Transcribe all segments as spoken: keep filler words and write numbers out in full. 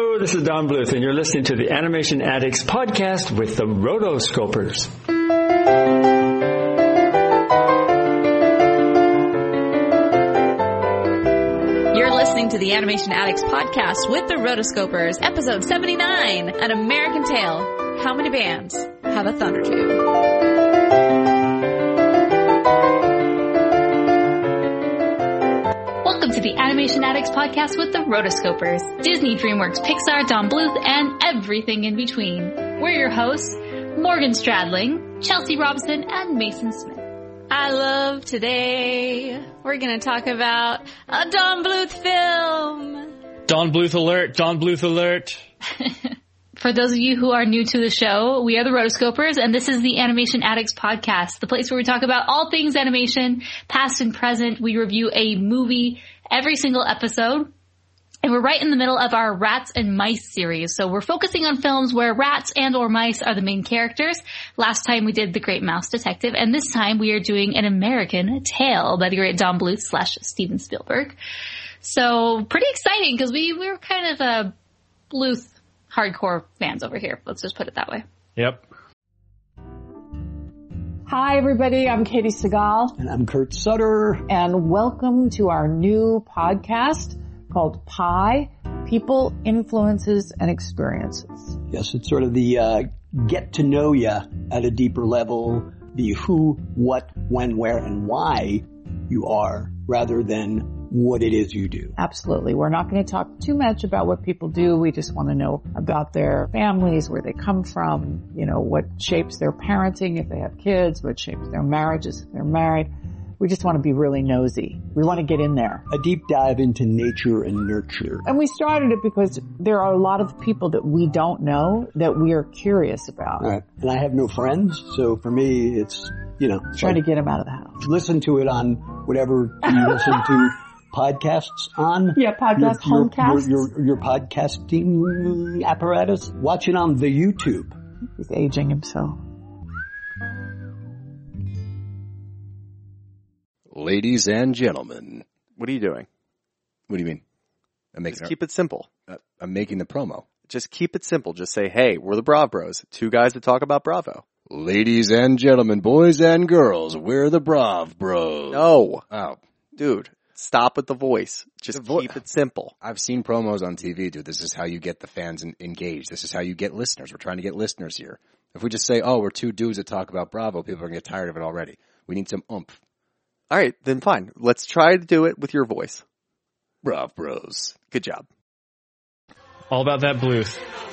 Hello, this is Don Bluth, and you're listening to the Animation Addicts podcast with the Rotoscopers. You're listening to the Animation Addicts podcast with the Rotoscopers, episode seventy-nine, An American Tale. How many bands have a thunder tube? Welcome to the Animation Addicts podcast with the Rotoscopers, Disney, DreamWorks, Pixar, Don Bluth, and everything in between. We're your hosts, Morgan Stradling, Chelsea Robinson, and Mason Smith. I love today. We're going to talk about a Don Bluth film. Don Bluth alert, Don Bluth alert. For those of you who are new to the show, we are the Rotoscopers, and this is the Animation Addicts podcast, the place where we talk about all things animation, past and present. We review a movie every single episode, and we're right in the middle of our Rats and Mice series. So we're focusing on films where rats and or mice are the main characters. Last time we did The Great Mouse Detective, and this time we are doing An American Tale by the great Don Bluth slash Steven Spielberg. So pretty exciting, because we, we were kind of a Bluth hardcore fans over here. Let's just put it that way. Yep. Hi, everybody. I'm Katie Segal. And I'm Kurt Sutter. And welcome to our new podcast called Pi, People, Influences, and Experiences. Yes, it's sort of the uh, get to know you at a deeper level, the who, what, when, where, and why you are, rather than what it is you do. Absolutely. We're not going to talk too much about what people do. We just want to know about their families, where they come from, you know, what shapes their parenting if they have kids, what shapes their marriages if they're married. We just want to be really nosy. We want to get in there. A deep dive into nature and nurture. And we started it because there are a lot of people that we don't know that we are curious about. All right. And I have no friends, so for me, it's, you know. Trying like, to get them out of the house. Listen to it on whatever you listen to podcasts on. Yeah, podcast, your, homecasts. Your, your, your podcasting apparatus. Watch it on the YouTube. He's aging himself. Ladies and gentlemen. What are you doing? What do you mean? I'm making Just keep it simple. Uh, I'm making the promo. Just keep it simple. Just say, hey, we're the Brav Bros. Two guys that talk about Bravo. Ladies and gentlemen, boys and girls, we're the Brav Bros. No. Oh. Dude, stop with the voice. Just The vo- keep it simple. I've seen promos on T V, dude. This is how you get the fans in- engaged. This is how you get listeners. We're trying to get listeners here. If we just say, oh, we're two dudes that talk about Bravo, people are going to get tired of it already. We need some oomph. All right, then fine. Let's try to do it with your voice. Brav Bros. Good job. All about that Bluth.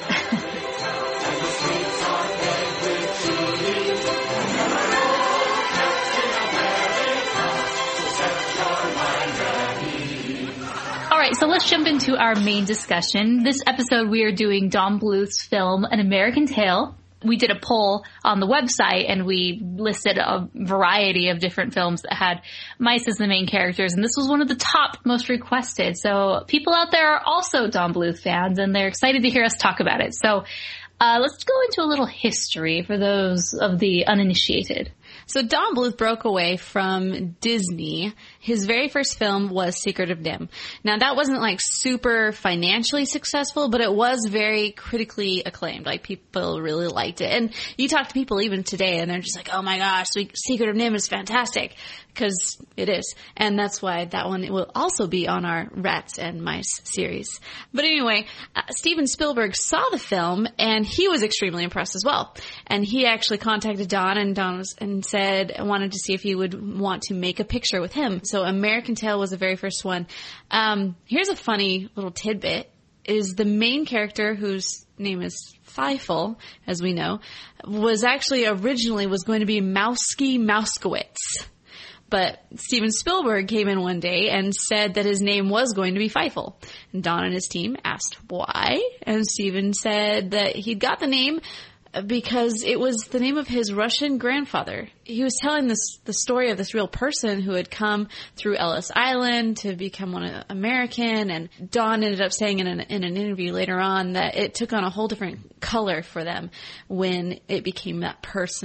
All right, so let's jump into our main discussion. This episode, we are doing Don Bluth's film, An American Tale. We did a poll on the website, and we listed a variety of different films that had mice as the main characters, and this was one of the top most requested. So people out there are also Don Bluth fans, and they're excited to hear us talk about it. So uh, let's go into a little history for those of the uninitiated. So Don Bluth broke away from Disney. His very first film was Secret of Nim. Now that wasn't like super financially successful, but it was very critically acclaimed. Like people really liked it. And you talk to people even today and they're just like, oh my gosh, Secret of Nim is fantastic. Because it is. And that's why that one will also be on our Rats and Mice series. But anyway, uh, Steven Spielberg saw the film and he was extremely impressed as well. And he actually contacted Don and Don was, and said, wanted to see if he would want to make a picture with him. So American Tale was the very first one. Um, here's a funny little tidbit, is the main character, whose name is Fievel, as we know, was actually originally was going to be Mousky Mouskowitz. But Steven Spielberg came in one day and said that his name was going to be Fievel. And Don and his team asked why. And Steven said that he'd got the name because it was the name of his Russian grandfather. He was telling this the story of this real person who had come through Ellis Island to become one American. And Don ended up saying in an, in an interview later on that it took on a whole different color for them when it became that personal.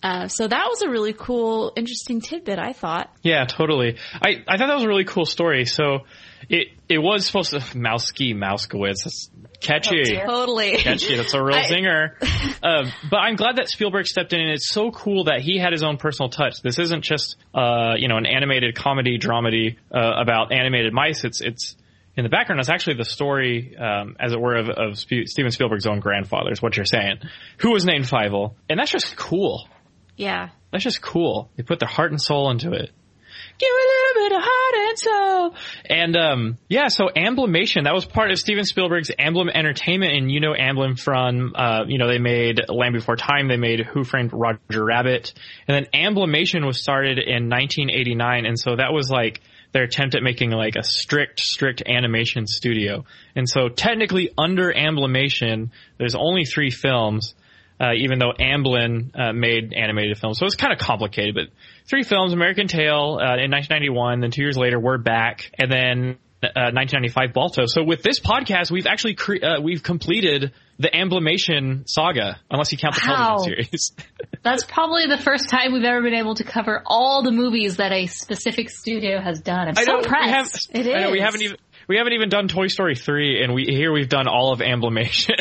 Uh, so that was a really cool, interesting tidbit, I thought. Yeah, totally. I, I thought that was a really cool story. So it it was supposed to Mouski Mouskowitz. That's catchy. Oh, totally. Catchy. That's a real I, zinger. uh, but I'm glad that Spielberg stepped in, and it's so cool that he had his own personal touch. This isn't just uh, you know, an animated comedy dramedy uh, about animated mice. It's it's in the background. It's actually the story, um, as it were, of, of Sp- Steven Spielberg's own grandfather. Is what you're saying? Who was named Fievel, and that's just cool. Yeah. That's just cool. They put their heart and soul into it. Give a little bit of heart and soul. And, um, yeah, so Amblimation, that was part of Steven Spielberg's Amblin Entertainment. And you know Amblin from, uh, you know, they made Land Before Time. They made Who Framed Roger Rabbit. And then Amblimation was started in nineteen eighty-nine. And so that was like their attempt at making like a strict, strict animation studio. And so technically under Amblimation, there's only three films. Uh, even though Amblin uh, made animated films. So it's kind of complicated, but three films, American Tail uh, in nineteen ninety-one, then two years later, We're Back, and then uh, nineteen ninety-five, Balto. So with this podcast, we've actually cre- uh, we've completed the Amblimation saga, unless you count the Wow. television series. That's probably the first time we've ever been able to cover all the movies that a specific studio has done. I'm I so know, we impressed. have, It I know, we is. haven't even we haven't even done Toy Story three, and we here we've done all of Amblimation.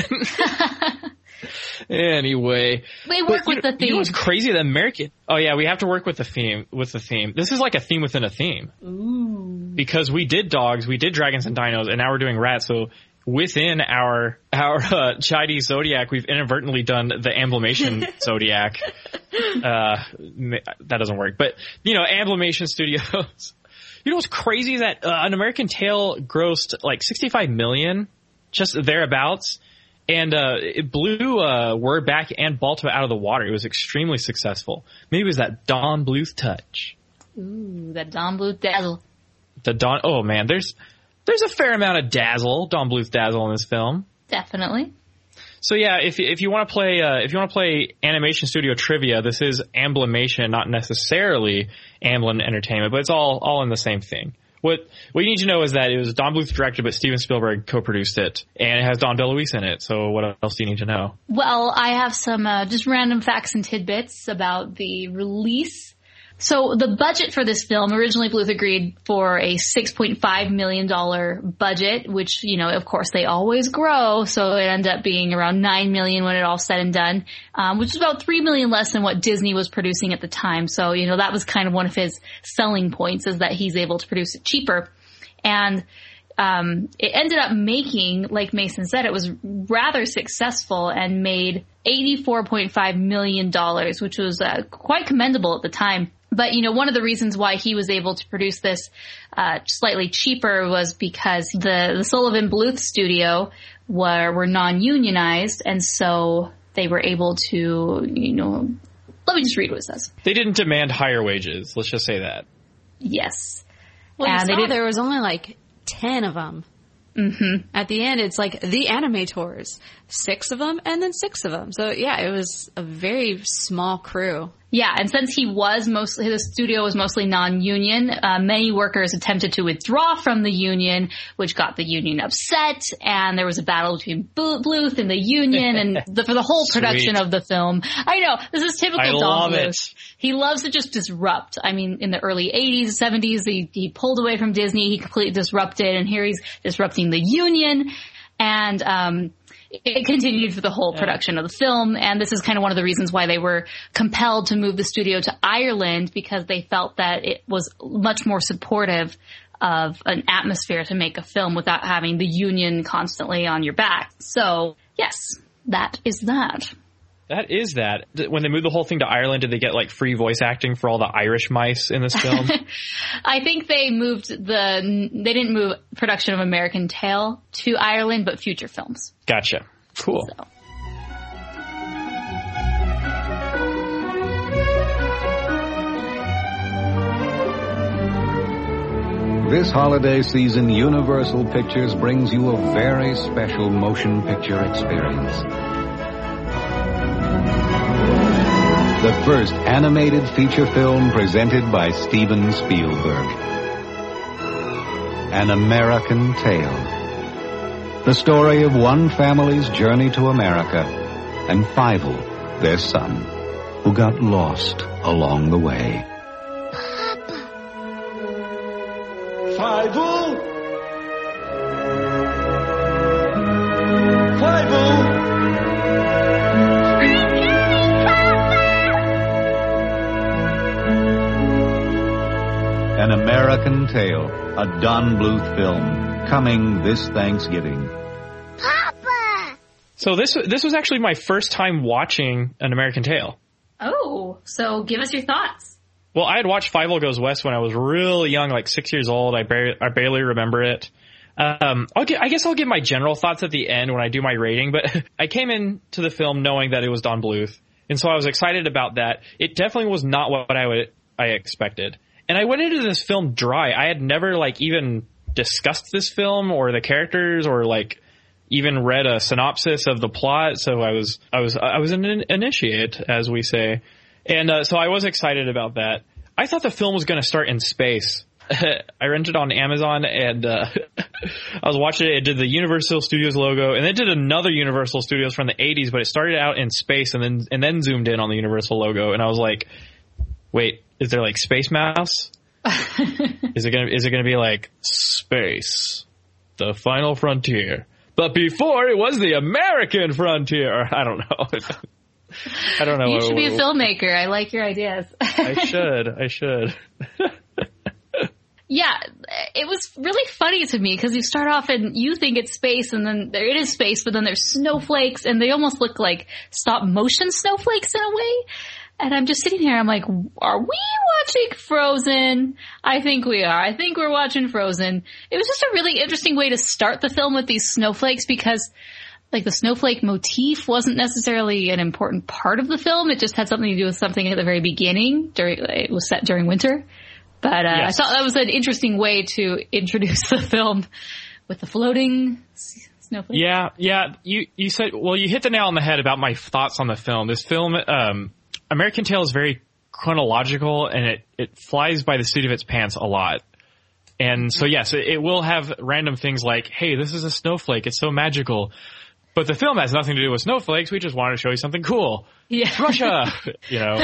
Anyway, They work But, with you the know, theme. You know what's crazy? The American. Oh yeah, we have to work with the theme. With the theme, this is like a theme within a theme. Ooh. Because we did dogs, we did dragons and dinos, and now we're doing rats. So within our our uh, Chinese zodiac, we've inadvertently done the Amblimation zodiac. Uh, that doesn't work, but you know, Amblimation Studios. You know what's crazy is that uh, An American Tail grossed like sixty-five million, just thereabouts. And uh, it blew uh, We're Back and Balto out of the water. It was extremely successful. Maybe it was that Don Bluth touch. Ooh, that Don Bluth dazzle. The Don. Oh man, there's there's a fair amount of dazzle, Don Bluth dazzle in this film. Definitely. So yeah, if if you want to play uh, if you want to play animation studio trivia, this is Amblimation, not necessarily Amblin Entertainment, but it's all all in the same thing. What what you need to know is that it was Don Bluth directed, but Steven Spielberg co-produced it, and it has Don DeLuise in it. So what else do you need to know? Well, I have some uh, just random facts and tidbits about the release. So the budget for this film, originally Bluth agreed for a six point five million dollars budget, which, you know, of course they always grow. So it ended up being around nine million dollars when it all said and done, um, which is about three million dollars less than what Disney was producing at the time. So, you know, that was kind of one of his selling points, is that he's able to produce it cheaper. And um, it ended up making, like Mason said, it was rather successful and made eighty-four point five million dollars, which was uh, quite commendable at the time. But, you know, one of the reasons why he was able to produce this uh, slightly cheaper was because the, the Sullivan Bluth studio were, were non-unionized, and so they were able to, you know, let me just read what it says. They didn't demand higher wages. Let's just say that. Yes. Well, you And they saw did- there was only like ten of them. Mm-hmm. At the end, it's like the animators, six of them, and then six of them. So yeah, it was a very small crew. Yeah, and since he was mostly, the studio was mostly non-union, uh, many workers attempted to withdraw from the union, which got the union upset, and there was a battle between Bluth and the union, and the, for the whole production Sweet. of the film. I know, this is typical I Don love Bluth. it. He loves to just disrupt. I mean, in the early eighties, seventies, he, he pulled away from Disney, he completely disrupted, and here he's disrupting the union, and um it continued for the whole production of the film, and this is kind of one of the reasons why they were compelled to move the studio to Ireland, because they felt that it was much more supportive of an atmosphere to make a film without having the union constantly on your back. So, yes, that is that. That is that. When they moved the whole thing to Ireland, did they get like free voice acting for all the Irish mice in this film? I think they moved the, they didn't move production of American Tail to Ireland, but future films. Gotcha. Cool. So. This holiday season, Universal Pictures brings you a very special motion picture experience. The first animated feature film presented by Steven Spielberg. An American Tail. The story of one family's journey to America and Fievel, their son. who got lost along the way. Five-o! Five-o! An American Tale, a Don Bluth film, coming this Thanksgiving. Papa! So this this was actually my first time watching An American Tale. Oh, so give us your thoughts. Well, I had watched Fievel Goes West when I was really young, like six years old. I, bar- I barely remember it. Um, I'll get, I guess I'll give my general thoughts at the end when I do my rating, but I came into the film knowing that it was Don Bluth, and so I was excited about that. It definitely was not what I would I expected. And I went into this film dry. I had never, like, even discussed this film or the characters or, like, even read a synopsis of the plot. So I was, I was, I was an initiate, as we say. And, uh, so I was excited about that. I thought the film was going to start in space. I rented on Amazon and, uh, I was watching it. It did the Universal Studios logo and it did another Universal Studios from the eighties, but it started out in space and then, and then zoomed in on the Universal logo. And I was like, wait, is there like Space Mouse? is it gonna is it gonna be like Space, the Final Frontier? But before it was the American Frontier. I don't know. I don't know. You what, should be a what, filmmaker. I like your ideas. I should. I should. Yeah, it was really funny to me because you start off and you think it's space and then there it is space, but then there's snowflakes and they almost look like stop motion snowflakes in a way. And I'm just sitting here, I'm like, are we watching Frozen? I think we are. I think we're watching Frozen. It was just a really interesting way to start the film with these snowflakes because, like, the snowflake motif wasn't necessarily an important part of the film. It just had something to do with something at the very beginning. During It was set during winter. But uh, yes. I thought that was an interesting way to introduce the film with the floating snowflakes. Yeah, yeah. You, you said, well, you hit the nail on the head about my thoughts on the film. This film, um, American Tail is very chronological and it, it flies by the seat of its pants a lot. And so, yes, it, it will have random things like, hey, this is a snowflake. It's so magical. But the film has nothing to do with snowflakes. We just wanted to show you something cool. Yeah. Russia, you know.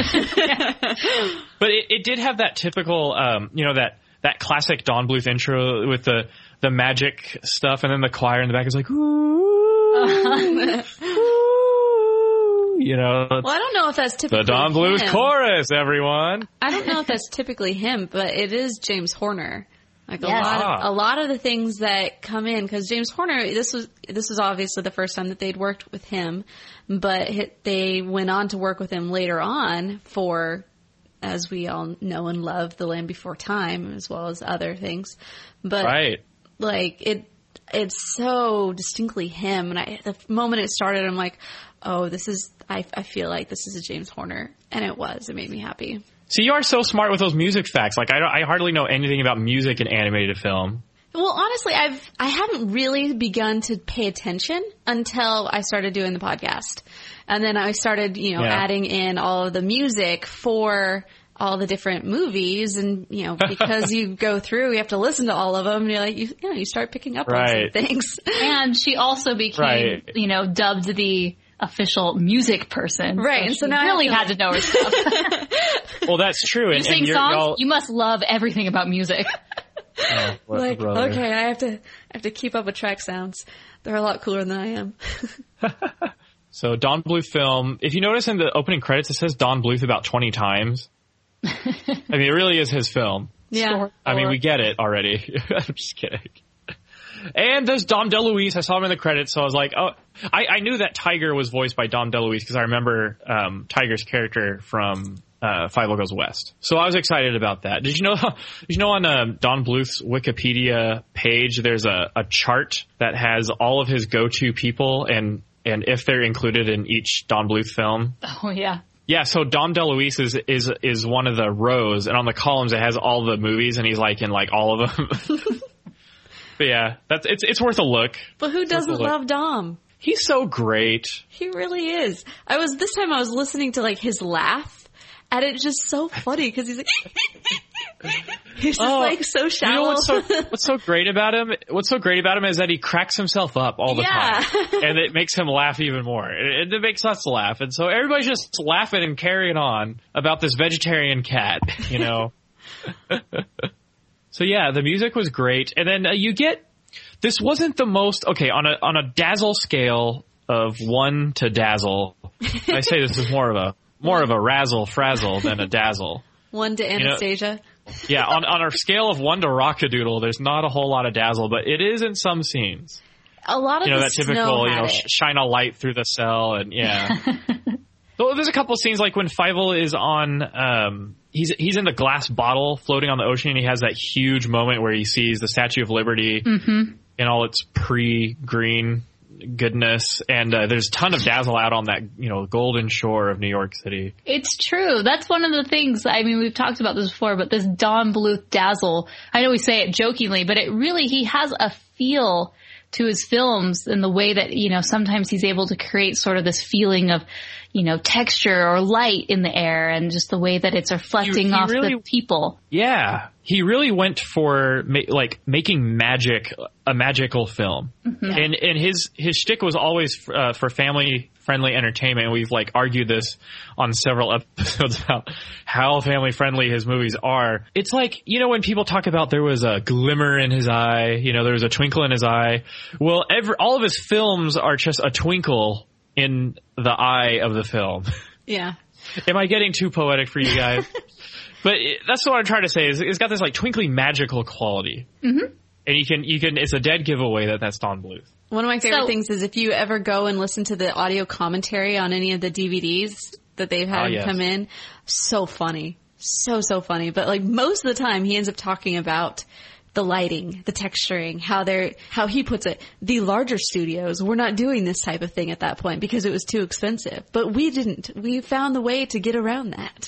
But it, it did have that typical, um, you know, that, that classic Don Bluth intro with the, the magic stuff. And then the choir in the back is like, ooh. Uh-huh. You know, well, I don't know if that's typically the Don Bluth him. chorus, everyone. I don't know if that's typically him, but it is James Horner. Like yes. a lot, of, a lot of the things that come in because James Horner. This was this was obviously the first time that they'd worked with him, but hit, they went on to work with him later on for, as we all know and love, The Land Before Time, as well as other things. But right, like it, it's so distinctly him. And I, the moment it started, I'm like, oh, this is. I, I feel like this is a James Horner, and it was. It made me happy. See, you are so smart with those music facts. Like, I, don't, I hardly know anything about music in animated film. Well, honestly, I've I haven't really begun to pay attention until I started doing the podcast, and then I started, you know, yeah. adding in all of the music for all the different movies, and you know, because you go through, you have to listen to all of them, and you're like, you, you know, you start picking up right. on some things. And she also became, right. you know, dubbed the official music person. Right. So and so she now really I had to know her stuff. Well, that's true. You and, sing and you're, songs, y'all... you must love everything about music. Oh, like, okay, I have to, I have to keep up with track sounds. They're a lot cooler than I am. So Don Bluth film, if you notice in the opening credits, it says Don Bluth about twenty times. I mean, it really is his film. Yeah. I mean, we get it already. I'm just kidding. And there's Dom DeLuise. I saw him in the credits, so I was like, oh, I, I knew that Tiger was voiced by Dom DeLuise because I remember um, Tiger's character from uh, Fievel Goes West. So I was excited about that. Did you know? Did you know on uh, Don Bluth's Wikipedia page, there's a, a chart that has all of his go-to people and and if they're included in each Don Bluth film. Oh yeah. Yeah, so Dom DeLuise is, is is one of the rows, and on the columns it has all the movies, and he's like in like all of them. But yeah, that's it's it's worth a look. But who doesn't love Dom? He's so great. He really is. I was this time I was listening to like his laugh, and it's just so funny because he's like, He's just Oh, like so shallow. You know what's so, what's so great about him? What's so great about him is that he cracks himself up all the Yeah. time. And it makes him laugh even more. It, it makes us laugh. And so everybody's just laughing and carrying on about this vegetarian cat, you know? So yeah, the music was great. And then uh, you get, this wasn't the most, okay, on a, on a dazzle scale of one to dazzle, I say this is more of a, more of a razzle frazzle than a dazzle. One to Anastasia. You know, yeah, on, on our scale of one to Rockadoodle, there's not a whole lot of dazzle, but it is in some scenes. A lot of you know, the that typical, snow you know, had sh- it. shine a light through the cell, and yeah. So there's a couple of scenes like when Fievel is on, um, he's he's in the glass bottle floating on the ocean, and he has that huge moment where he sees the Statue of Liberty Mm-hmm. in all its pre-green goodness, and uh, there's a ton of dazzle out on that, you know, golden shore of New York City. It's true. That's one of the things, I mean, we've talked about this before, but this Don Bluth dazzle, I know we say it jokingly, but it really, he has a feel to his films in the way that, you know, sometimes he's able to create sort of this feeling of, you know, texture or light in the air and just the way that it's reflecting he off really- the people. Yeah, he really went for ma- like making magic a magical film, Mm-hmm. and and his his shtick was always uh, for family friendly entertainment. And we've like argued this on several episodes about how family friendly his movies are. It's like, you know, when people talk about there was a glimmer in his eye, you know, there was a twinkle in his eye. Well, every all of his films are just a twinkle in the eye of the film. Yeah. Am I getting too poetic for you guys? But it, that's what I'm trying to say. Is it's got this like twinkly magical quality, Mm-hmm. and you can you can. It's a dead giveaway that that's Don Bluth. One of my favorite So- things is if you ever go and listen to the audio commentary on any of the D V Ds that they've had Oh, yes. come in, so funny. So, so funny. But like most of the time he ends up talking about the lighting, the texturing, how they're, how he puts it, the larger studios were not doing this type of thing at that point because it was too expensive. But we didn't. We found the way to get around that.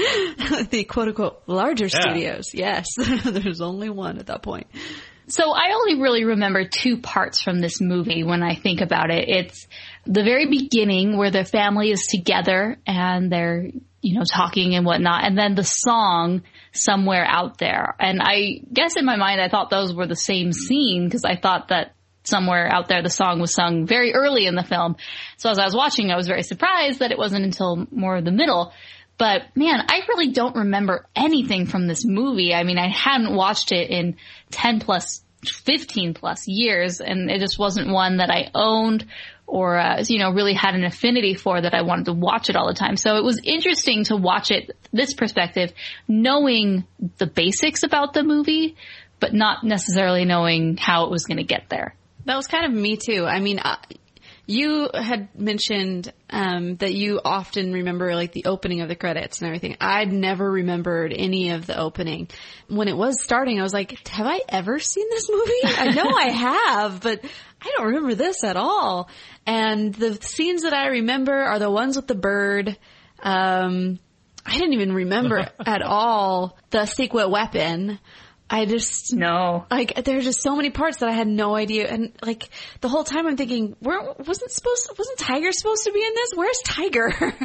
The quote unquote larger Yeah. studios. Yes. There's only one at that point. So I only really remember two parts from this movie when I think about it. It's the very beginning where the family is together and they're, you know, talking and whatnot. And then the song Somewhere Out There. And I guess in my mind, I thought those were the same scene because I thought that Somewhere Out There, the song was sung very early in the film. So as I was watching, I was very surprised that it wasn't until more of the middle. But man, I really don't remember anything from this movie. I mean, I hadn't watched it in ten plus, fifteen plus years, and it just wasn't one that I owned or, uh, you know, really had an affinity for that I wanted to watch it all the time. So it was interesting to watch it, this perspective, knowing the basics about the movie, but not necessarily knowing how it was going to get there. That was kind of me too. I mean, uh, you had mentioned um, that you often remember like the opening of the credits and everything. I'd never remembered any of the opening. When it was starting, I was like, have I ever seen this movie? I know I have, but I don't remember this at all. And the scenes that I remember are the ones with the bird. Um, I didn't even remember at all the secret weapon. I just, No. like, there are just so many parts that I had no idea. And like, the whole time I'm thinking, where, wasn't supposed, wasn't Tiger supposed to be in this? Where's Tiger?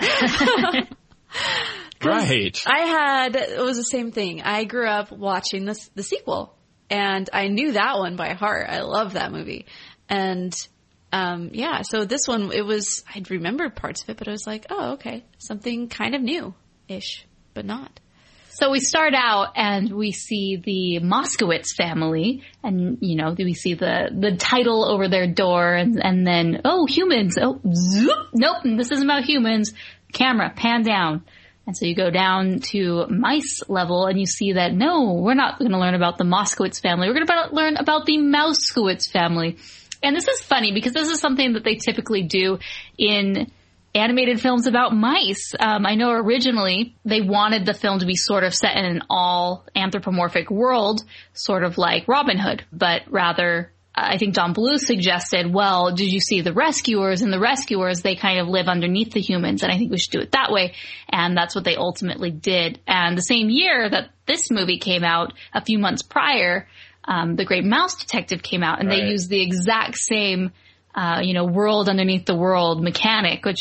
Right. I had, it was the same thing. I grew up watching this, the sequel, and I knew that one by heart. I love that movie. And, um, yeah, so this one, it was, I'd remembered parts of it, but I was like, oh, okay, something kind of new-ish, but not. So we start out and we see the Moskowitz family, and you know we see the the title over their door, and and then oh humans, oh zoop, nope, this isn't about humans. Camera pan down, and so you go down to mice level, and you see that no, we're not going to learn about the Moskowitz family. We're going to learn about the Mouskowitz family, and this is funny because this is something that they typically do in animated films about mice. Um, I know originally they wanted the film to be sort of set in an all anthropomorphic world, sort of like Robin Hood, but rather, I think Don Bluth suggested, well, did you see the rescuers? And the rescuers, they kind of live underneath the humans, and I think we should do it that way. And that's what they ultimately did. And the same year that this movie came out, a few months prior, um, The Great Mouse Detective came out, and Right. they used the exact same Uh, you know, world underneath the world mechanic, which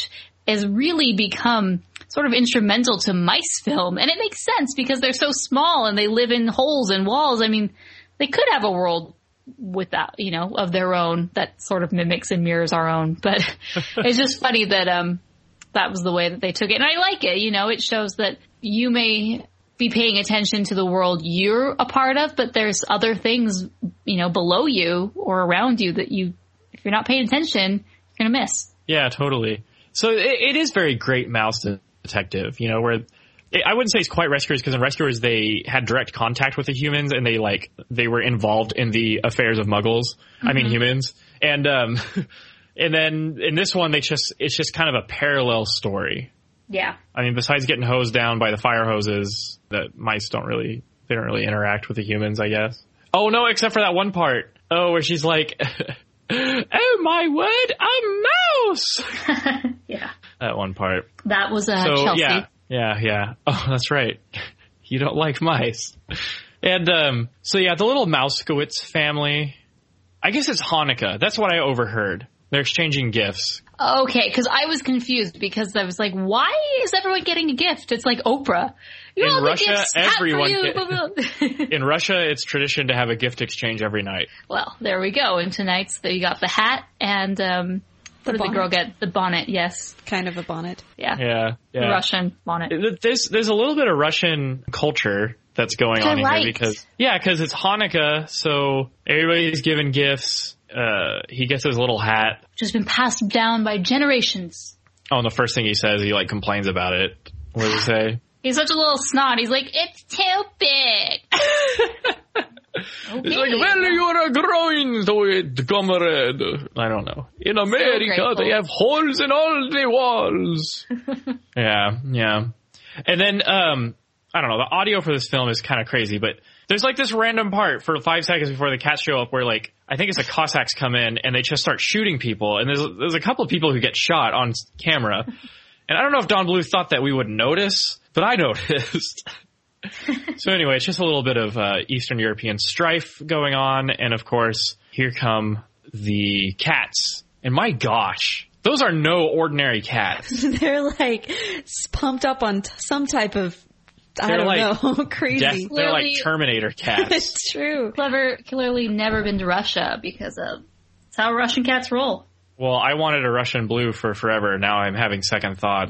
has really become sort of instrumental to mice film. And it makes sense because they're so small and they live in holes and walls. I mean, they could have a world without, you know, of their own that sort of mimics and mirrors our own. But it's just funny that um that was the way that they took it. And I like it. You know, it shows that you may be paying attention to the world you're a part of, but there's other things, you know, below you or around you that you, if you're not paying attention, you're going to miss. Yeah, totally. So it, it is very Great Mouse Detective, you know, where it, I wouldn't say it's quite Rescuers, because in Rescuers they had direct contact with the humans and they like, they were involved in the affairs of Muggles. Mm-hmm. I mean, humans. And, um, and then in this one, they just, it's just kind of a parallel story. Yeah. I mean, besides getting hosed down by the fire hoses, the mice don't really, they don't really interact with the humans, I guess. Oh no, except for that one part. Oh, where she's like, oh my word, a mouse! Yeah. That one part. That was uh, so, Chelsea. Yeah, yeah, yeah. Oh, that's right. You don't like mice. And, um, so yeah, the little Mousekewitz family, I guess it's Hanukkah. That's what I overheard. They're exchanging gifts. Okay, because I was confused because I was like, why is everyone getting a gift? It's like Oprah. You in know, Russia, gifts, everyone. Get, in Russia, it's tradition to have a gift exchange every night. Well, there we go. And tonight's you got the hat and um, what did the girl get? The bonnet. Yes, kind of a bonnet. Yeah, yeah, yeah. The Russian bonnet. There's there's a little bit of Russian culture that's going on I here liked. because yeah, because it's Hanukkah, so everybody's giving gifts. Uh, he gets his little hat. Just been passed down by generations. Oh, and the first thing he says, he like complains about it. What does he say? He's such a little snot. He's like, it's too big. Okay. He's like, well, you're growing to it, comrade. I don't know. In America, so they have holes in all the walls. yeah, yeah. And then, um, I don't know, the audio for this film is kind of crazy, but there's like this random part for five seconds before the cats show up where like, I think it's the Cossacks come in and they just start shooting people. And there's, there's a couple of people who get shot on camera. And I don't know if Don Bluth thought that we would notice, but I noticed. So anyway, it's just a little bit of uh, Eastern European strife going on. And of course, here come the cats. And my gosh, those are no ordinary cats. They're like pumped up on t- some type of, I they're don't like know, crazy. Death, they're like Terminator cats. It's true. Clever, clearly never been to Russia because of that's how Russian cats roll. Well, I wanted a Russian blue for forever. Now I'm having second thoughts.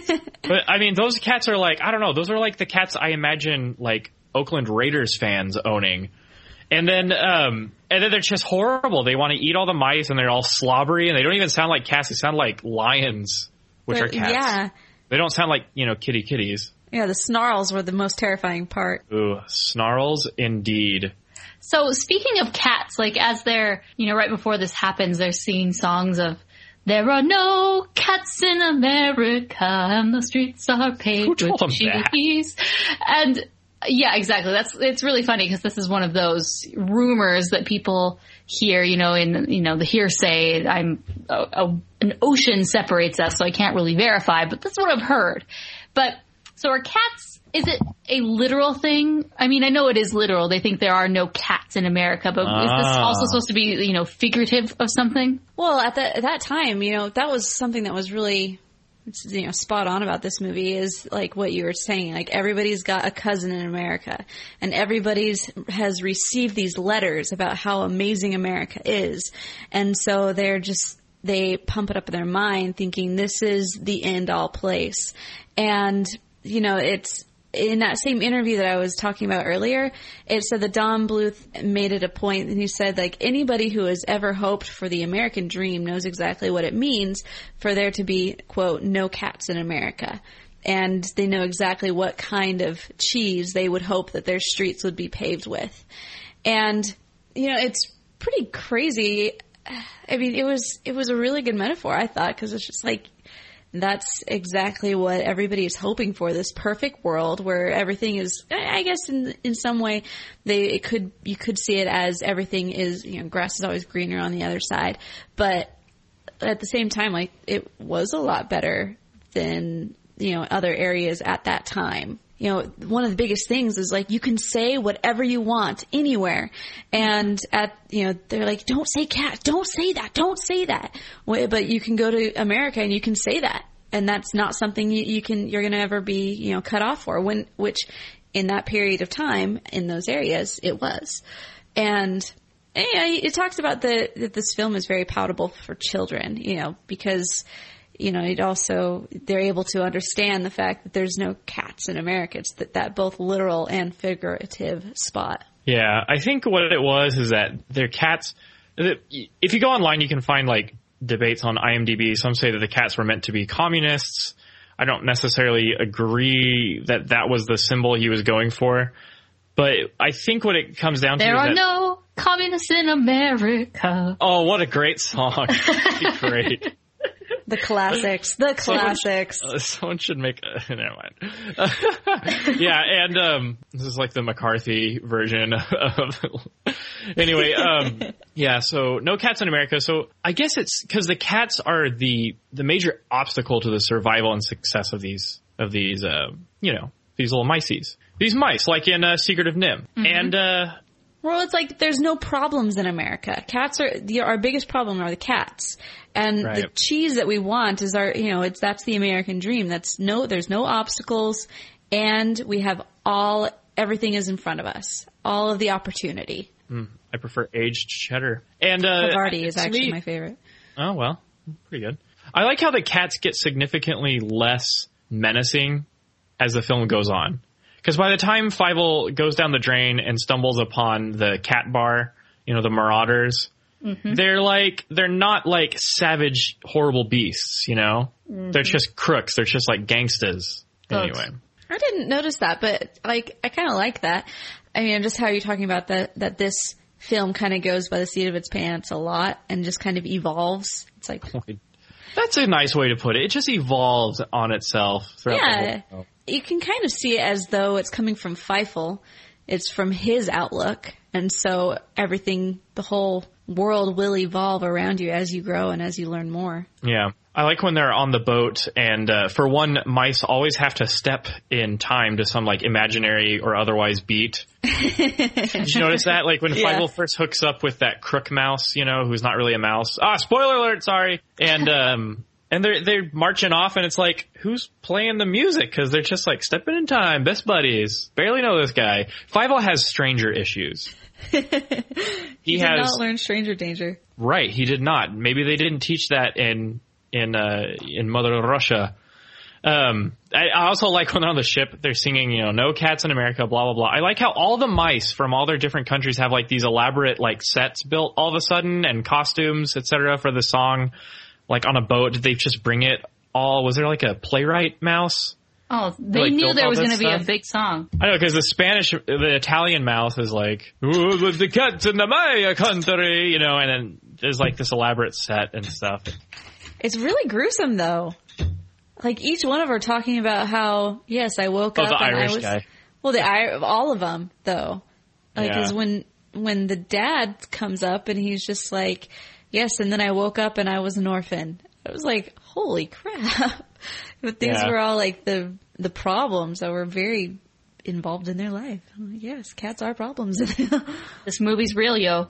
But I mean, those cats are like, I don't know. Those are like the cats I imagine like Oakland Raiders fans owning. And then, um, and then they're just horrible. They want to eat all the mice and they're all slobbery and they don't even sound like cats. They sound like lions, which They're, are cats. Yeah. They don't sound like, you know, kitty kitties. Yeah, the snarls were the most terrifying part. Ooh, snarls indeed. So speaking of cats, like as they're, you know, right before this happens, they're singing songs of, there are no cats in America and the streets are paved with cheese. And yeah, exactly. That's, it's really funny because this is one of those rumors that people hear, you know, in, you know, the hearsay. I'm, a, a, an ocean separates us, so I can't really verify, but that's what I've heard. But so are cats, is it a literal thing? I mean, I know it is literal. They think there are no cats in America, but ah. is this also supposed to be, you know, figurative of something? Well, at, the, at that time, you know, that was something that was really, you know, spot on about this movie is like what you were saying. Like everybody's got a cousin in America and everybody's has received these letters about how amazing America is. And so they're just, they pump it up in their mind thinking this is the end all place. And you know, it's in that same interview that I was talking about earlier, it said that Don Bluth made it a point and he said like anybody who has ever hoped for the American dream knows exactly what it means for there to be, quote, no cats in America. And they know exactly what kind of cheese they would hope that their streets would be paved with. And, you know, it's pretty crazy. I mean, it was, it was a really good metaphor, I thought, because it's just like, that's exactly what everybody is hoping for, this perfect world where everything is, I guess in in some way, they it could you could see it as everything is, you know, grass is always greener on the other side. But at the same time, like, it was a lot better than, you know, other areas at that time. You know, one of the biggest things is like you can say whatever you want anywhere. And at, you know, they're like, don't say cat, don't say that, don't say that. But you can go to America and you can say that. and that's not something you, you can, you're going to ever be, you know, cut off for, when, which in that period of time in those areas, it was. And yeah, it talks about the, that this film is very palatable for children, you know, because, you know, it also, they're able to understand the fact that there's no cats in America. It's that, that both literal and figurative spot. Yeah, I think what it was is that their cats, if you go online, you can find like debates on IMDb. Some say that the cats were meant to be communists. I don't necessarily agree that that was the symbol he was going for. But I think what it comes down to there is are that, no communists in America. Oh, what a great song. Great. The classics. The classics. Someone, uh, someone should make a... Never mind. Yeah, and um, this is like the McCarthy version of... Anyway, um, yeah, so no cats in America. So I guess it's because the cats are the the major obstacle to the survival and success of these, of these, uh, you know, these little mices. These mice, like in uh, Secret of Nim. Mm-hmm. And... uh Well, it's like there's no problems in America. Cats are the, our biggest problem are the cats, and right. the cheese that we want is our, you know, it's that's the American dream. That's no, there's no obstacles, and we have all everything is in front of us, all of the opportunity. Mm, I prefer aged cheddar, and uh, Havarti is actually me, my favorite. Oh well, pretty good. I like how the cats get significantly less menacing as the film goes on. Because by the time Fievel goes down the drain and stumbles upon the cat bar, you know, the marauders, mm-hmm. they're like, they're not like savage, horrible beasts, you know? Mm-hmm. They're just crooks. They're just like gangsters. Bugs. Anyway. I didn't notice that, but like, I kind of like that. I mean, just how you're talking about that, that this film kind of goes by the seat of its pants a lot and just kind of evolves. It's like... That's a nice way to put it. It just evolves on itself throughout yeah. the whole film. You can kind of see it as though it's coming from Fievel. It's from his outlook. And so everything, the whole world will evolve around you as you grow and as you learn more. Yeah. I like when they're on the boat and, uh, for one, mice always have to step in time to some, like, imaginary or otherwise beat. Did you notice that? Like, when yeah. Fievel first hooks up with that crook mouse, you know, who's not really a mouse. Ah, spoiler alert, sorry. And, um... And they're, they're marching off, and it's like, who's playing the music? Because they're just like, stepping in time, best buddies. Barely know this guy. Fievel has stranger issues. he, he did has, not learn stranger danger. Right, he did not. Maybe they didn't teach that in in uh, in Mother Russia. Um, I, I also like when they're on the ship, they're singing, you know, no cats in America, blah, blah, blah. I like how all the mice from all their different countries have like these elaborate like sets built all of a sudden and costumes, et cetera for the song. Like on a boat, did they just bring it all? Was there like a playwright mouse? Oh, they like, knew there was going to stuff? be a big song. I know, because the Spanish, the Italian mouse is like, "Ooh, with the cats in the Maya country," you know, and then there's like this elaborate set and stuff. It's really gruesome, though. Like each one of them are talking about how, yes, I woke oh, up the and Irish I was, guy. Well, the all of them though, like, yeah. because when when the dad comes up and he's just like. Yes, and then I woke up and I was an orphan. I was like, holy crap. But these yeah. were all like the the problems that were very involved in their life. I'm like, yes, cats are problems. This movie's real, yo.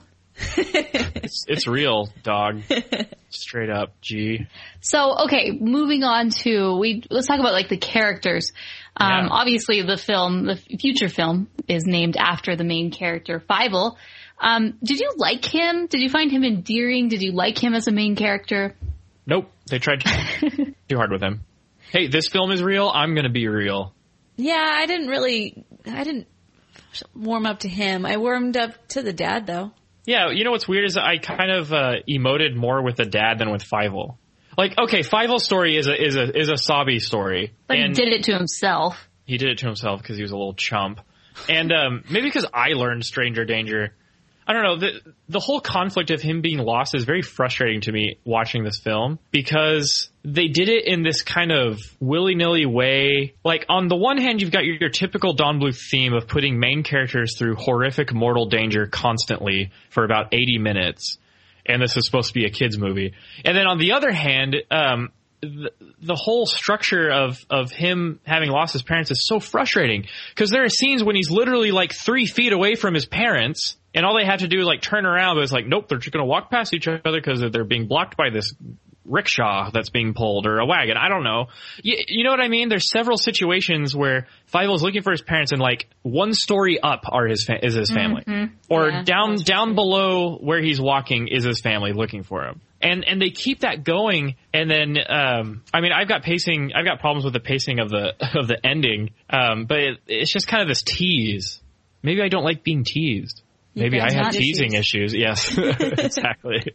it's, it's real, dog. Straight up, G. So, okay, moving on to, we let's talk about like the characters. Um, yeah. Obviously the film, the future film is named after the main character, Fievel. Um, did you like him? Did you find him endearing? Did you like him as a main character? Nope. They tried too hard with him. Hey, this film is real. I'm going to be real. Yeah, I didn't really, I didn't warm up to him. I warmed up to the dad, though. Yeah, you know what's weird is I kind of uh, emoted more with the dad than with Fievel. Like, okay, Fievel's story is a is a is a sobby story, but and he did it to himself. He did it to himself because he was a little chump, and um, maybe because I learned stranger danger. I don't know, the the whole conflict of him being lost is very frustrating to me watching this film because they did it in this kind of willy-nilly way. Like, on the one hand, you've got your, your typical Don Bluth theme of putting main characters through horrific mortal danger constantly for about eighty minutes. And this is supposed to be a kid's movie. And then on the other hand, um, the, the whole structure of, of him having lost his parents is so frustrating because there are scenes when he's literally like three feet away from his parents. And all they have to do is like turn around, but it's like, nope, they're just going to walk past each other because they're being blocked by this rickshaw that's being pulled or a wagon. I don't know. You, you know what I mean? There's several situations where Fievel's looking for his parents and like one story up are his fa- is his family. Mm-hmm. Or yeah, down down below where he's walking is his family looking for him. And and they keep that going, and then um, I mean I've got pacing I've got problems with the pacing of the of the ending, um, but it, it's just kind of this tease. Maybe I don't like being teased. Maybe I have teasing issues. issues. Yes, exactly.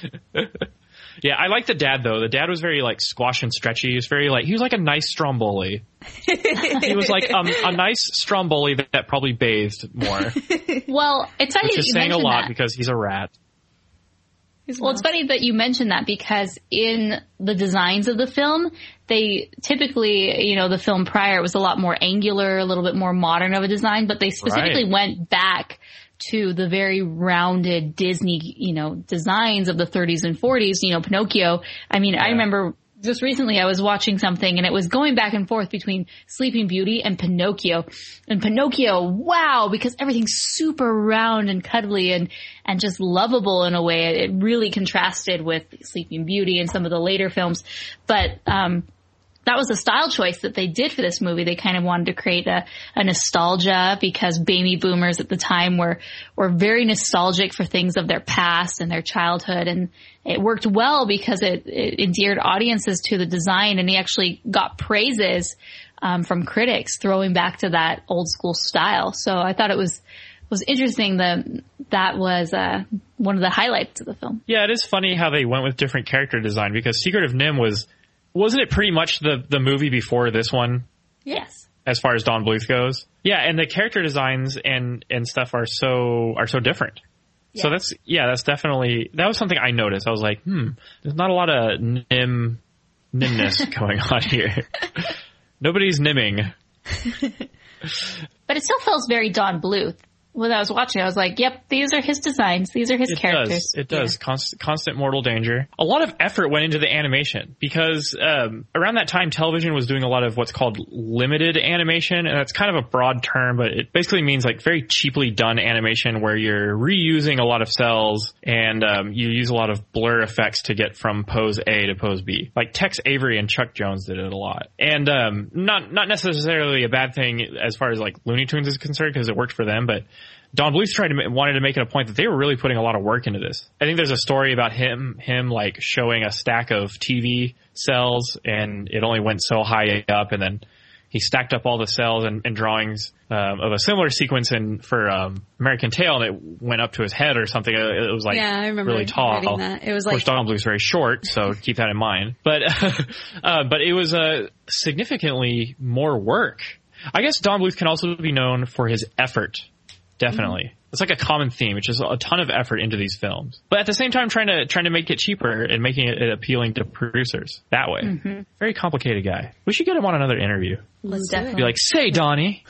Yeah, I like the dad though. The dad was very like squash and stretchy. He was very like he was like a nice Stromboli. He was like um, a nice Stromboli that, that probably bathed more. Well, it's funny which that is you saying a mentioned lot that. because he's a rat. Well, it's funny that you mentioned that because in the designs of the film, they typically, you know, the film prior was a lot more angular, a little bit more modern of a design, but they specifically Right. went back to the very rounded Disney, you know, designs of the thirties and forties, you know, Pinocchio. I mean, yeah. I remember just recently I was watching something and it was going back and forth between Sleeping Beauty and Pinocchio. And Pinocchio, wow, because everything's super round and cuddly and, and just lovable in a way. It really contrasted with Sleeping Beauty and some of the later films. But, um, that was a style choice that they did for this movie. They kind of wanted to create a, a nostalgia because baby boomers at the time were, were very nostalgic for things of their past and their childhood. And it worked well because it, it endeared audiences to the design, and he actually got praises, um, from critics throwing back to that old school style. So I thought it was, was interesting that that was, uh, one of the highlights of the film. Yeah, it is funny how they went with different character design because Secret of Nim was, Wasn't it pretty much the, the movie before this one? Yes. As far as Don Bluth goes? Yeah, and the character designs and, and stuff are so are so different. Yeah. So that's, yeah, that's definitely, that was something I noticed. I was like, hmm, there's not a lot of nim, nimness going on here. Nobody's nimming. But it still feels very Don Bluth. When I was watching, I was like, yep, these are his designs. These are his it characters. Does. It does. Yeah. Constant, constant mortal danger. A lot of effort went into the animation because um, around that time, television was doing a lot of what's called limited animation. And that's kind of a broad term, but it basically means like very cheaply done animation where you're reusing a lot of cells and um, you use a lot of blur effects to get from pose A to pose B. Like Tex Avery and Chuck Jones did it a lot. And um, not, not necessarily a bad thing as far as like Looney Tunes is concerned because it worked for them, but Don Bluth tried to wanted to make it a point that they were really putting a lot of work into this. I think there's a story about him, him like showing a stack of T V cells and it only went so high up and then he stacked up all the cells and, and drawings um, of a similar sequence in for um, American Tail and it went up to his head or something. It was like yeah, I remember really tall. That. It was of course, like Don Bluth's very short, so keep that in mind. But uh, but it was uh, significantly more work. I guess Don Bluth can also be known for his effort. Definitely. Mm-hmm. It's like a common theme, which is a ton of effort into these films. But at the same time, trying to trying to make it cheaper and making it appealing to producers that way. Mm-hmm. Very complicated guy. We should get him on another interview. Let's definitely be like, say, Donnie.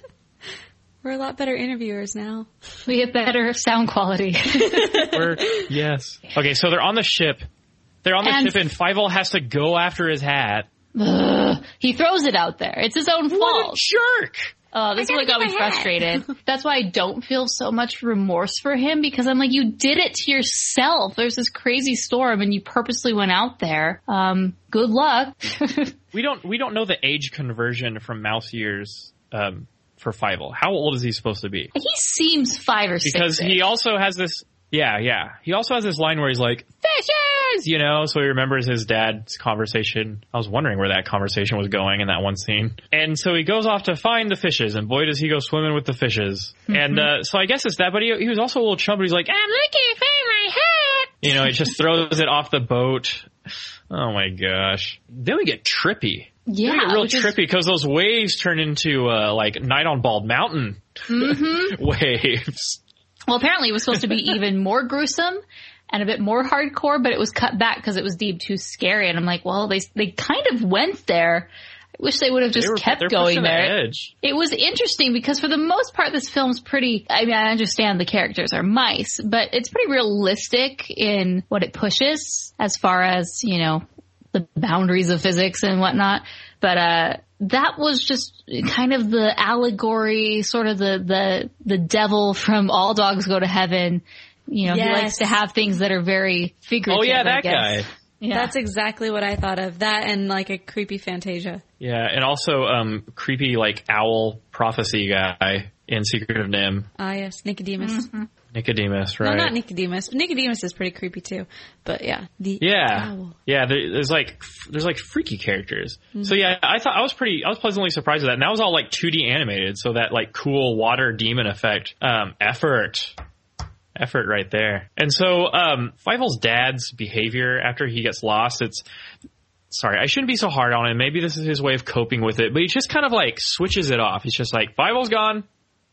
We're a lot better interviewers now. We have better sound quality. We're, yes. Okay, so they're on the ship. They're on the and ship and Fievel has to go after his hat. Ugh, he throws it out there. It's his own fault. What a jerk! Oh, this is what got me frustrated. That's why I don't feel so much remorse for him because I'm like, you did it to yourself. There's this crazy storm and you purposely went out there. Um, good luck. we don't, we don't know the age conversion from mouse years, um, for Fievel. How old is he supposed to be? He seems five or six. Because he also has this, yeah, yeah. He also has this line where he's like, fishes! You know, so he remembers his dad's conversation. I was wondering where that conversation was going in that one scene. And so he goes off to find the fishes, and boy, does he go swimming with the fishes. Mm-hmm. And uh, so I guess it's that, but he, he was also a little chump, but he's like, I'm looking for my hat! You know, he just throws it off the boat. Oh my gosh. Then we get trippy. Yeah. We get real trippy because those waves turn into, uh, like, Night on Bald Mountain mm-hmm. waves. Well, apparently it was supposed to be even more gruesome and a bit more hardcore, but it was cut back because it was deemed too scary. And I'm like, well, they they kind of went there. I wish they would have just were, kept going there. The edge. It was interesting because for the most part, this film's pretty, I mean, I understand the characters are mice, but it's pretty realistic in what it pushes as far as, you know, the boundaries of physics and whatnot. But, uh, that was just kind of the allegory, sort of the, the, the devil from All Dogs Go to Heaven. You know, yes. He likes to have things that are very figurative. Oh yeah, that I guess. guy. Yeah. That's exactly what I thought of. That and like a creepy Fantasia. Yeah, and also um, creepy like owl prophecy guy in Secret of Nim. Ah, yes, Nicodemus. Mm-hmm. Nicodemus, right? No, not Nicodemus. Nicodemus is pretty creepy too. But yeah, the Yeah, owl. yeah. There, there's like f- there's like freaky characters. Mm-hmm. So yeah, I thought I was pretty. I was pleasantly surprised at that. And that was all like two D animated, so that like cool water demon effect. Um, effort. Effort right there. And so, um, Fievel's dad's behavior after he gets lost, it's, sorry, I shouldn't be so hard on him. Maybe this is his way of coping with it, but he just kind of like switches it off. He's just like, Fievel's gone.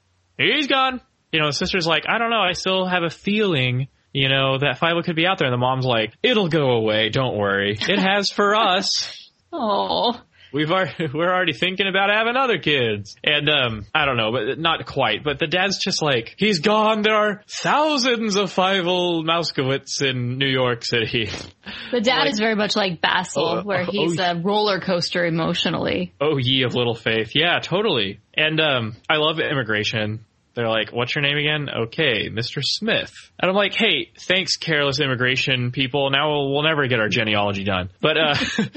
He's gone. You know, the sister's like, I don't know. I still have a feeling, you know, that Fievel could be out there. And the mom's like, it'll go away. Don't worry. It has for us. Oh. We've already, we're already thinking about having other kids. And, um, I don't know, but not quite. But the dad's just like, he's gone. There are thousands of Fievel Mouskowitz in New York City. The dad Like- is very much like Basil, Oh, where oh, he's oh. a roller coaster emotionally. Oh, ye of little faith. Yeah, totally. And, um, I love immigration. They're like, what's your name again? Okay, Mister Smith. And I'm like, hey, thanks, careless immigration people. Now we'll, we'll never get our genealogy done. But, uh,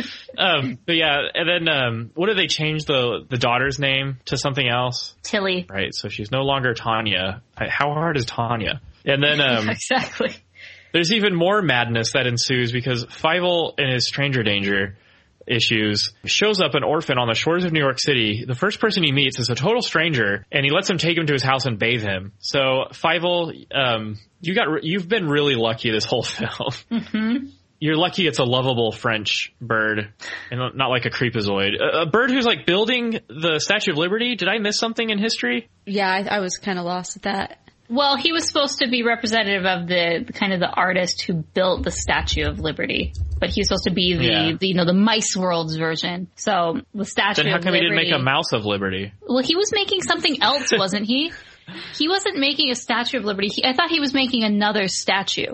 um, but yeah, and then, um, what did they change the, the daughter's name to something else? Tilly. Right, so she's no longer Tanya. I- How hard is Tanya? And then, um, Exactly. there's even more madness that ensues because Fievel in his stranger danger issues shows up an orphan on the shores of New York City. The first person he meets is a total stranger, and he lets him take him to his house and bathe him. So Fievel, um, you got you've been really lucky this whole film. Mm-hmm. You're lucky it's a lovable French bird and not like a creepazoid. A, a bird who's like building the Statue of Liberty. Did I miss something in history? Yeah, I, I was kind of lost at that. Well, he was supposed to be representative of the, the kind of the artist who built the Statue of Liberty, but he was supposed to be the, Yeah. the you know the Mice World's version. So the Statue Then how of come he Liberty. didn't make a Mouse of Liberty? Well, he was making something else, wasn't he? He wasn't making a Statue of Liberty. He, I thought he was making another statue.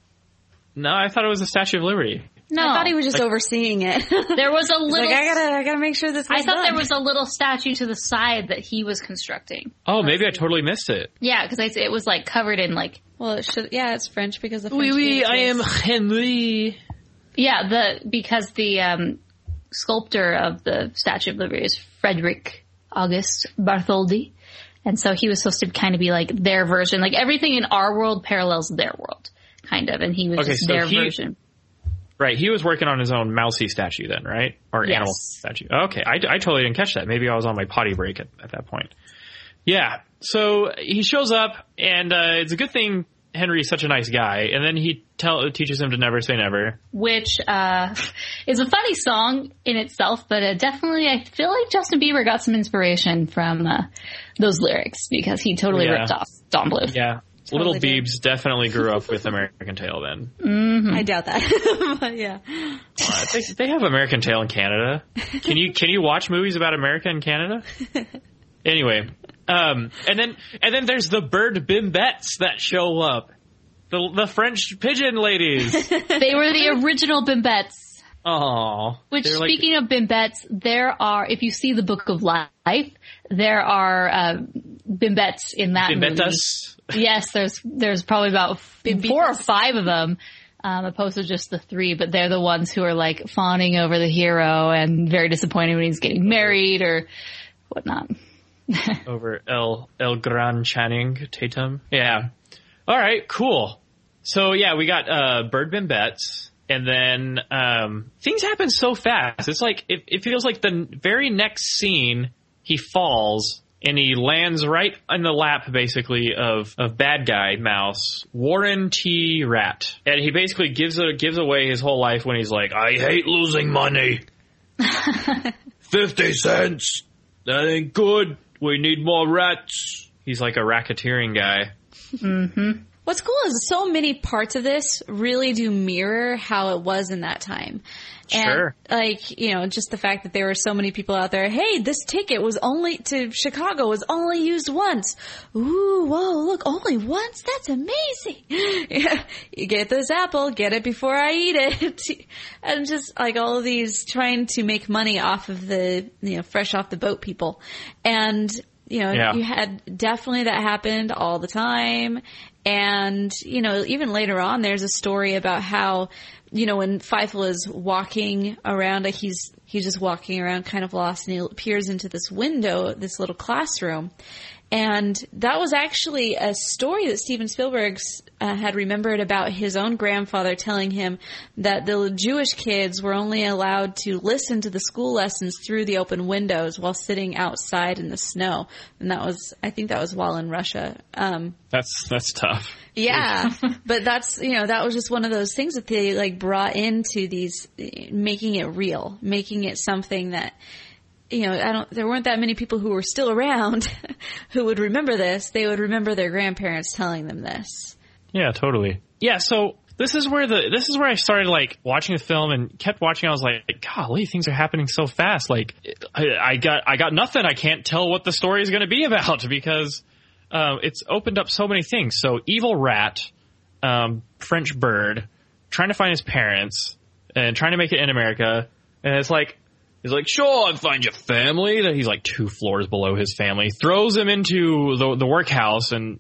No, I thought it was the Statue of Liberty. No, I thought he was just overseeing it. there was a He's little. like, I gotta, I gotta make sure this. I gets thought done. there was a little statue to the side that he was constructing. Oh, maybe I totally missed it. Yeah, because it was like covered in like. Well, it should. Yeah, it's French because the French. gave it to us. Henry. Yeah, the because the um, sculptor of the Statue of Liberty is Frederick August Bartholdi, and so he was supposed to kind of be like their version. Like everything in our world parallels their world, kind of, and he was Okay, just so their he- version. Right, he was working on his own mousy statue then, right? Or Yes. animal statue. Okay, I, I totally didn't catch that. Maybe I was on my potty break at, at that point. Yeah, so he shows up, and uh, it's a good thing Henry's such a nice guy, and then he tell, teaches him to never say never. Which uh, is a funny song in itself, but uh, definitely I feel like Justin Bieber got some inspiration from uh, those lyrics because he totally Yeah. ripped off Don Bluth. Yeah, Totally Little did. Biebs definitely grew up with American Tail then. Mm-hmm. I doubt that, but yeah. Uh, they, they have American Tail in Canada. Can you can you watch movies about America and Canada? Anyway, um, and then and then there's the bird bimbettes that show up, the the French pigeon ladies. They were the original Bimbettes. Oh, Which, speaking of Bimbettes, there are, if you see the Book of Life, there are uh, Bimbettes in that movie. Bimbettas. Yes, there's there's probably about Bimbitas. four or five of them, um, opposed to just the three. But they're the ones who are like fawning over the hero and very disappointed when he's getting married or whatnot. Over El El Gran Channing Tatum. Yeah. All right. Cool. So yeah, we got uh, bird bimbettes, and then um, things happen so fast. It's like it, it feels like the very next scene he falls and he lands right in the lap, basically, of of bad guy Mouse Warren T. Rat, and he basically gives it gives away his whole life when he's like, "I hate losing money. Fifty cents. That ain't good. We need more rats." He's like a racketeering guy. Mm-hmm. What's cool is so many parts of this really do mirror how it was in that time. And Sure. like, you know, just the fact that there were so many people out there, hey, this ticket was only to Chicago was only used once. Ooh, whoa, look, only once? That's amazing. Yeah, you get this apple, get it before I eat it. And just like all of these trying to make money off of the, you know, fresh off the boat people. And, you know, Yeah. you had definitely that happened all the time. And, you know, even later on, there's a story about how you know, when Feifel is walking around, like he's he's just walking around kind of lost, and he peers into this window, this little classroom. And that was actually a story that Steven Spielberg uh, had remembered about his own grandfather telling him that the Jewish kids were only allowed to listen to the school lessons through the open windows while sitting outside in the snow. And that was, I think that was while in Russia. Um, that's, that's tough. Yeah. But that's, you know, that was just one of those things that they like brought into these, making it real, making it something that, you know, I don't, there weren't that many people who were still around who would remember this. They would remember their grandparents telling them this. Yeah, totally. Yeah. So this is where the, this is where I started like watching the film and kept watching. I was like, golly, things are happening so fast. Like I, I got, I got nothing. I can't tell what the story is going to be about because, uh, it's opened up so many things. So evil rat, um, French bird, trying to find his parents and trying to make it in America. And it's like, he's like, sure, I'll find your family. That he's like two floors below his family. Throws him into the the workhouse, and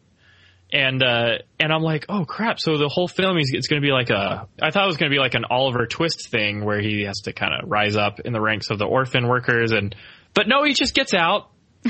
and uh, and I'm like, oh crap! So the whole film is it's going to be like a. I thought it was going to be like an Oliver Twist thing where he has to kind of rise up in the ranks of the orphan workers, and but no, he just gets out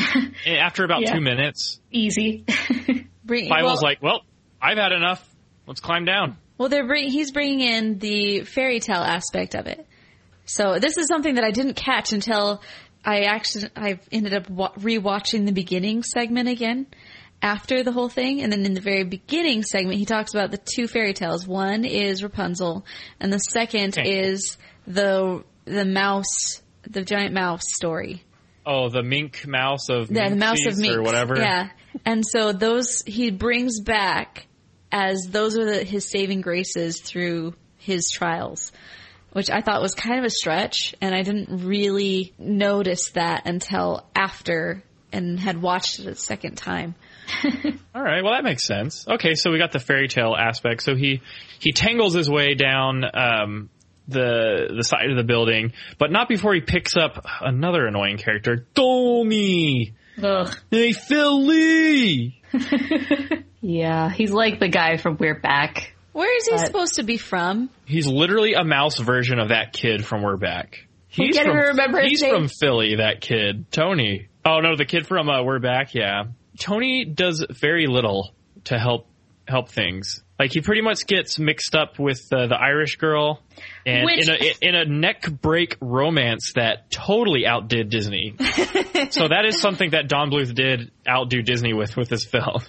after about yeah. two minutes. Easy. Bring, Fievel's well, like, well, I've had enough. Let's climb down. Well, they're bring, he's bringing in the fairy tale aspect of it. So this is something that I didn't catch until I actually I ended up wa- rewatching the beginning segment again after the whole thing. And then in the very beginning segment, he talks about the two fairy tales. One is Rapunzel, and the second okay. is the the mouse, the giant mouse story. Oh, the mink mouse of yeah, the mouse of Minx or whatever. Yeah, and so those he brings back as those are the, his saving graces through his trials, which I thought was kind of a stretch, and I didn't really notice that until after and had watched it a second time. All right, well, that makes sense. Okay, so we got the fairy tale aspect. So he, he tangles his way down um, the the side of the building, but not before he picks up another annoying character, Domi. Ugh. Hey, Philly! Yeah, he's like the guy from We're Back. Where is he But- supposed to be from? He's literally a mouse version of that kid from We're Back. We He's can't from, even remember his He's name. from Philly, that kid. Tony. Oh, no, the kid from uh, We're Back, yeah. Tony does very little to help help things. Like, he pretty much gets mixed up with uh, the Irish girl and Which- in a in a neck break romance that totally outdid Disney. So that is something that Don Bluth did outdo Disney with with this film.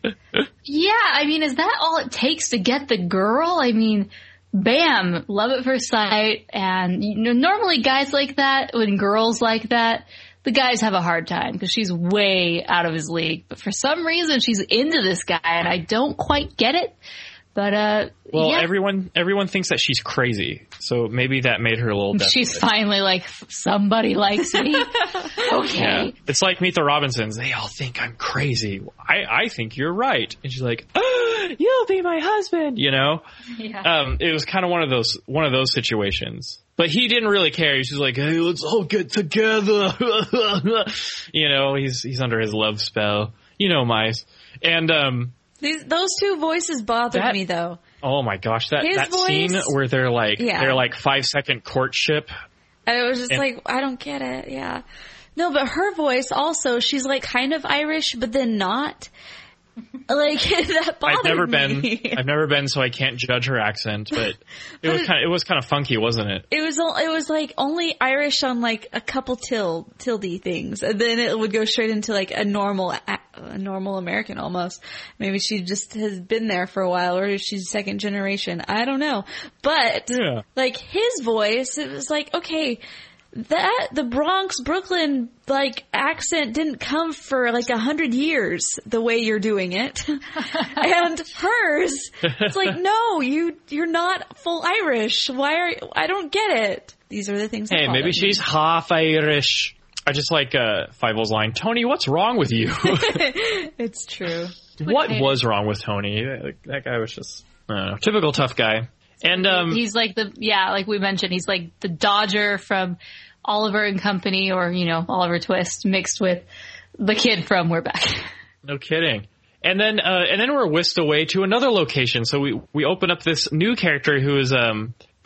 Yeah, I mean, is that all it takes to get the girl? I mean, bam, love at first sight. And you know, normally guys like that, when girls like that, the guys have a hard time because she's way out of his league. But for some reason, she's into this guy, and I don't quite get it. But uh, Well, yeah. everyone everyone thinks that she's crazy, so maybe that made her a little desperate. She's finally like, somebody likes me. Okay. Yeah. It's like Meet the Robinsons. They all think I'm crazy. I, I think you're right. And she's like, oh, you'll be my husband, you know? Yeah. Um, it was kind of one of those, one of those situations. But he didn't really care. He's just like, hey, let's all get together. You know, he's, he's under his love spell. You know, mice. And, um, These those two voices bothered That- me though. oh my gosh, that, His that voice- scene where they're like, Yeah. they're like five second courtship. I was just And- like, I don't get it. Yeah. No, but her voice also, she's like kind of Irish, but then not. Like that bothered I've never me. been, I've never been, so I can't judge her accent, but it was kind of, it was kind of funky, wasn't it? It was it was like only Irish on like a couple til tilde things, and then it would go straight into like a normal a normal American almost. Maybe she just has been there for a while, or she's second generation. I don't know, but Yeah. like his voice, it was like okay. That the Bronx, Brooklyn, like accent didn't come for like a hundred years the way you're doing it, and hers, it's like no, you you're not full Irish. Why are I don't get it. These are the things. That Hey, maybe bother me. she's half Irish. I just like uh, Fievel's line, Tony, what's wrong with you? It's true. What was wrong with Tony? That, that guy was just, I don't know, typical tough guy. And um, He's like the, yeah, like we mentioned, he's like the Dodger from Oliver and Company, or, you know, Oliver Twist mixed with the kid from We're Back. no kidding. And then, uh, and then we're whisked away to another location. So we, we open up this new character who is, um,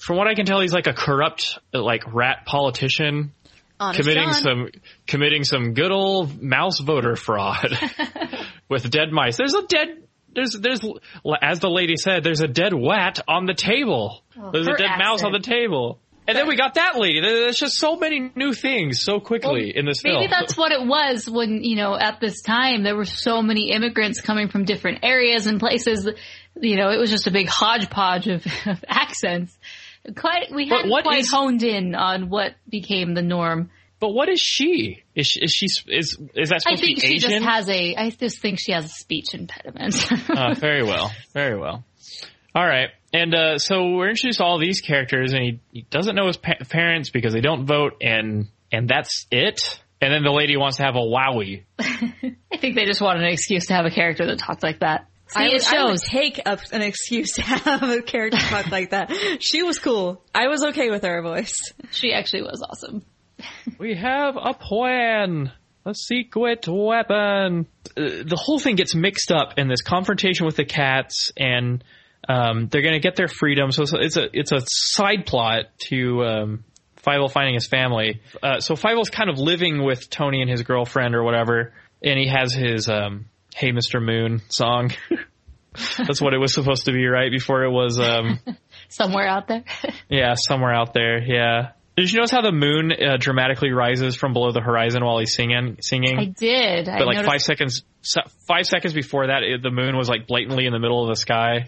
from what I can tell, he's like a corrupt, like rat politician. Honest committing John. some committing some good old mouse voter fraud with dead mice. There's a dead there's there's as the lady said, there's a dead wat on the table. Oh, there's a her dead mouse on the accent. table. And then we got that lady. There's just so many new things so quickly Well, in this maybe film. that's what it was when, you know, at this time there were so many immigrants coming from different areas and places. You know, it was just a big hodgepodge of, of accents. Quite, we But hadn't what quite is- honed in on what became the norm. But what is she? Is she is she is is that I supposed think to be she Asian? just has a, I just think she has a speech impediment. uh, very well, very well. All right, and uh, so we're introduced to all these characters, and he, he doesn't know his pa- parents because they don't vote, and and that's it. And then the lady wants to have a wowie. I think they just wanted an excuse to have a character that talked like that. See, I it would, I would shows. take up an excuse to have a character talk like that. She was cool. I was okay with her voice. She actually was awesome. We have a plan. A secret weapon. Uh, the whole thing gets mixed up in this confrontation with the cats, and um, they're going to get their freedom. So it's a, it's a it's a side plot to um, Fievel finding his family. Uh, so Fievel's kind of living with Tony and his girlfriend or whatever, and he has his um, "Hey Mister Moon" song. That's what it was supposed to be, right? Before it was, um, Somewhere out there. yeah, somewhere out there. Yeah. Did you notice how the moon uh, dramatically rises from below the horizon while he's singing? Singing. I did. I But like noticed- five seconds, se- five seconds before that, it, the moon was like blatantly in the middle of the sky.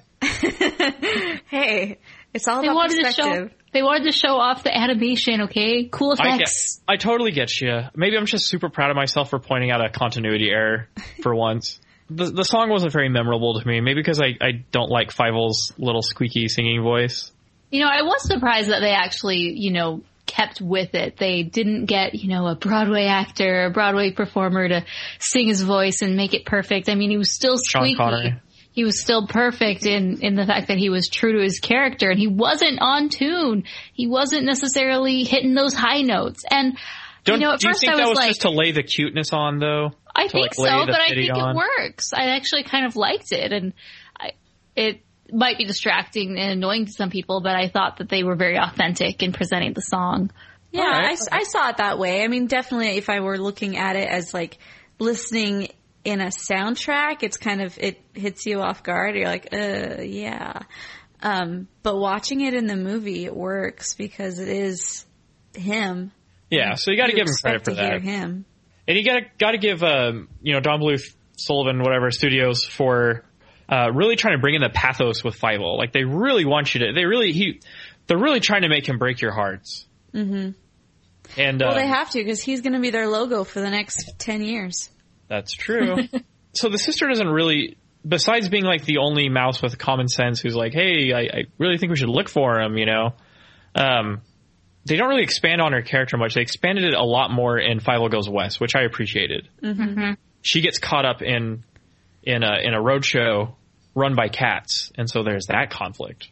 Hey, it's all They about wanted to perspective. show. They wanted to show off the animation. Okay, cool I get, effects. I totally get you. Maybe I'm just super proud of myself for pointing out a continuity error for once. The the song wasn't very memorable to me. Maybe because I, I don't like Fievel's little squeaky singing voice. You know, I was surprised that they actually, you know, kept with it. They didn't get, you know, a Broadway actor, a Broadway performer to sing his voice and make it perfect. I mean, he was still Sean squeaky. Connery. He was still perfect in, in the fact that he was true to his character and he wasn't on tune. He wasn't necessarily hitting those high notes. And, Don't, you know, at do you first think I that was was like, just to lay the cuteness on, though? I To, think like, lay so, the but I pity think on? it works. I actually kind of liked it, and I, it might be distracting and annoying to some people, but I thought that they were very authentic in presenting the song. Yeah, Alright. I, I saw it that way. I mean, definitely if I were looking at it as like listening in a soundtrack, it's kind of, it hits you off guard. You're like, uh, yeah. Um, but watching it in the movie, it works because it is him. Yeah, so you got to give him expect credit for to hear that. him. And you got to got to give um, you know Don Bluth, Sullivan, whatever studios for uh, really trying to bring in the pathos with Fievel. Like they really want you to. They really he. They're really trying to make him break your hearts. Mm-hmm. And Well, uh, they have to because he's going to be their logo for the next ten years. that's true. So the sister doesn't really. Besides being like the only mouse with common sense who's like, hey, I, I really think we should look for him, you know. Um, they don't really expand on her character much. They expanded it a lot more in Fievel Goes West, which I appreciated. Mm-hmm. She gets caught up in in a in a roadshow run by cats, and so there's that conflict.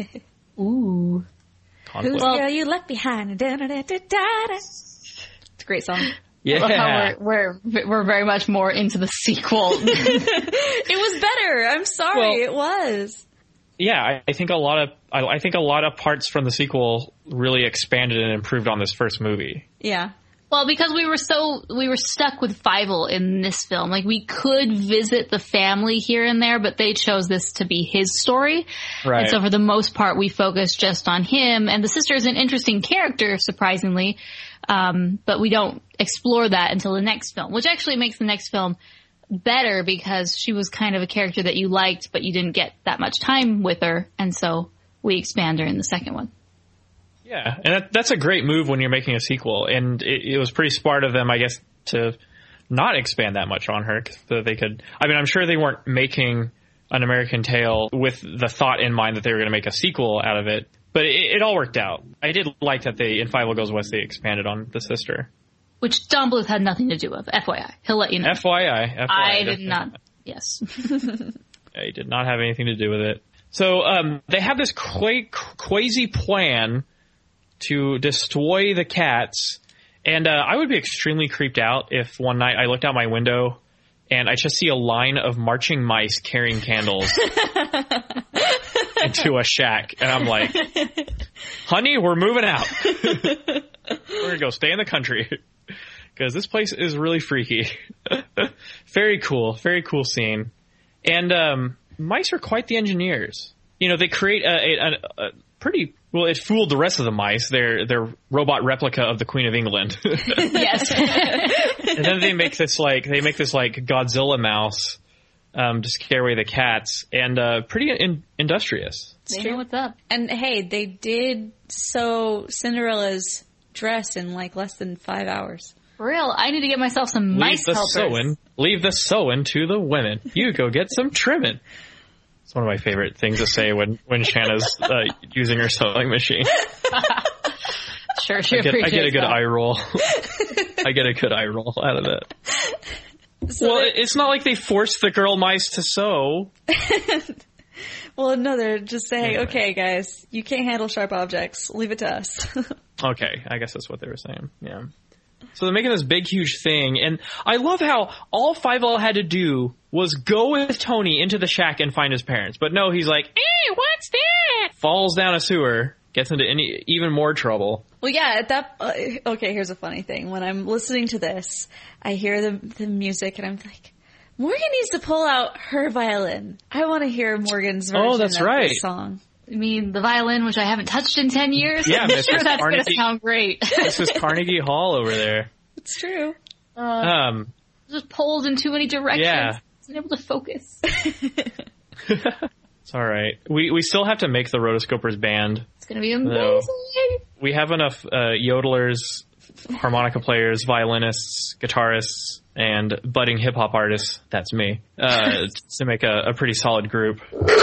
Ooh. Conflict. Who's the girl you left behind? Da, da, da, da, da. It's a great song. Yeah. Love how we're, we're we're very much more into the sequel. It was better. I'm sorry. Well- it was. Yeah, I, I think a lot of I, I think a lot of parts from the sequel really expanded and improved on this first movie. Yeah. Well, because we were so, we were stuck with Fievel in this film. Like, we could visit the family here and there, but they chose this to be his story. Right. And so for the most part, we focused just on him. And the sister is an interesting character, surprisingly. Um, but we don't explore that until the next film, which actually makes the next film better because she was kind of a character that you liked, but you didn't get that much time with her. And so we expand her in the second one. Yeah, and that, that's a great move when you're making a sequel, and it, it was pretty smart of them, I guess, to not expand that much on her, so that they could. I mean, I'm sure they weren't making An American Tail with the thought in mind that they were going to make a sequel out of it, but it, it all worked out. I did like that they, in Fievel Goes West, they expanded on the sister. Which Don Bluth had nothing to do with, F Y I. He'll let you know. F Y I. F Y I I did definitely. not. Yes. I did not have anything to do with it. So um, they have this qua- crazy plan to destroy the cats, and uh, I would be extremely creeped out if one night I looked out my window and I just see a line of marching mice carrying candles. into a shack, and I'm like, honey, we're moving out. We're going to go stay in the country because this place is really freaky. Very cool. Very cool scene. And um, mice are quite the engineers. You know, they create a, a, a pretty... Well, it fooled the rest of the mice. They're they're robot replica of the Queen of England. Yes. And then they make this like they make this like Godzilla mouse um, to scare away the cats, and uh, pretty in- industrious. They know what's up. And hey, they did sew Cinderella's dress in like less than five hours. For real, I need to get myself some Leave mice the helpers. sewing. Leave the sewing to the women. You go get some trimming. It's one of my favorite things to say when, when Shanna's uh, using her sewing machine. Sure, she I get, I appreciates get a good that. eye roll. I get a good eye roll out of that. So Well, they- it's not like they forced the girl mice to sew. well, no, they're just saying, Anyway. okay, guys, you can't handle sharp objects. Leave it to us. Okay, I guess that's what they were saying. Yeah. So they're making this big, huge thing, and I love how all Fievel had to do was go with Tony into the shack and find his parents. But no, he's like, "Hey, what's that?" Falls down a sewer, gets into any even more trouble. Well, yeah, at that, uh, okay, here's a funny thing. When I'm listening to this, I hear the the music and I'm like, Morgan needs to pull out her violin. I want to hear Morgan's version Oh, that's of right. this song. I mean, the violin, which I haven't touched in ten years. Yeah, I'm Missus sure that's going to Carnegie. sound great. This is Carnegie Hall over there. It's true. Uh, Um, just pulled in too many directions. Yeah. Wasn't able to focus. it's all right. We we still have to make the Rotoscopers band. It's going to be amazing. No. We have enough uh, yodelers, harmonica players, violinists, guitarists, and budding hip hop artists. That's me. Uh, to make a, a pretty solid group.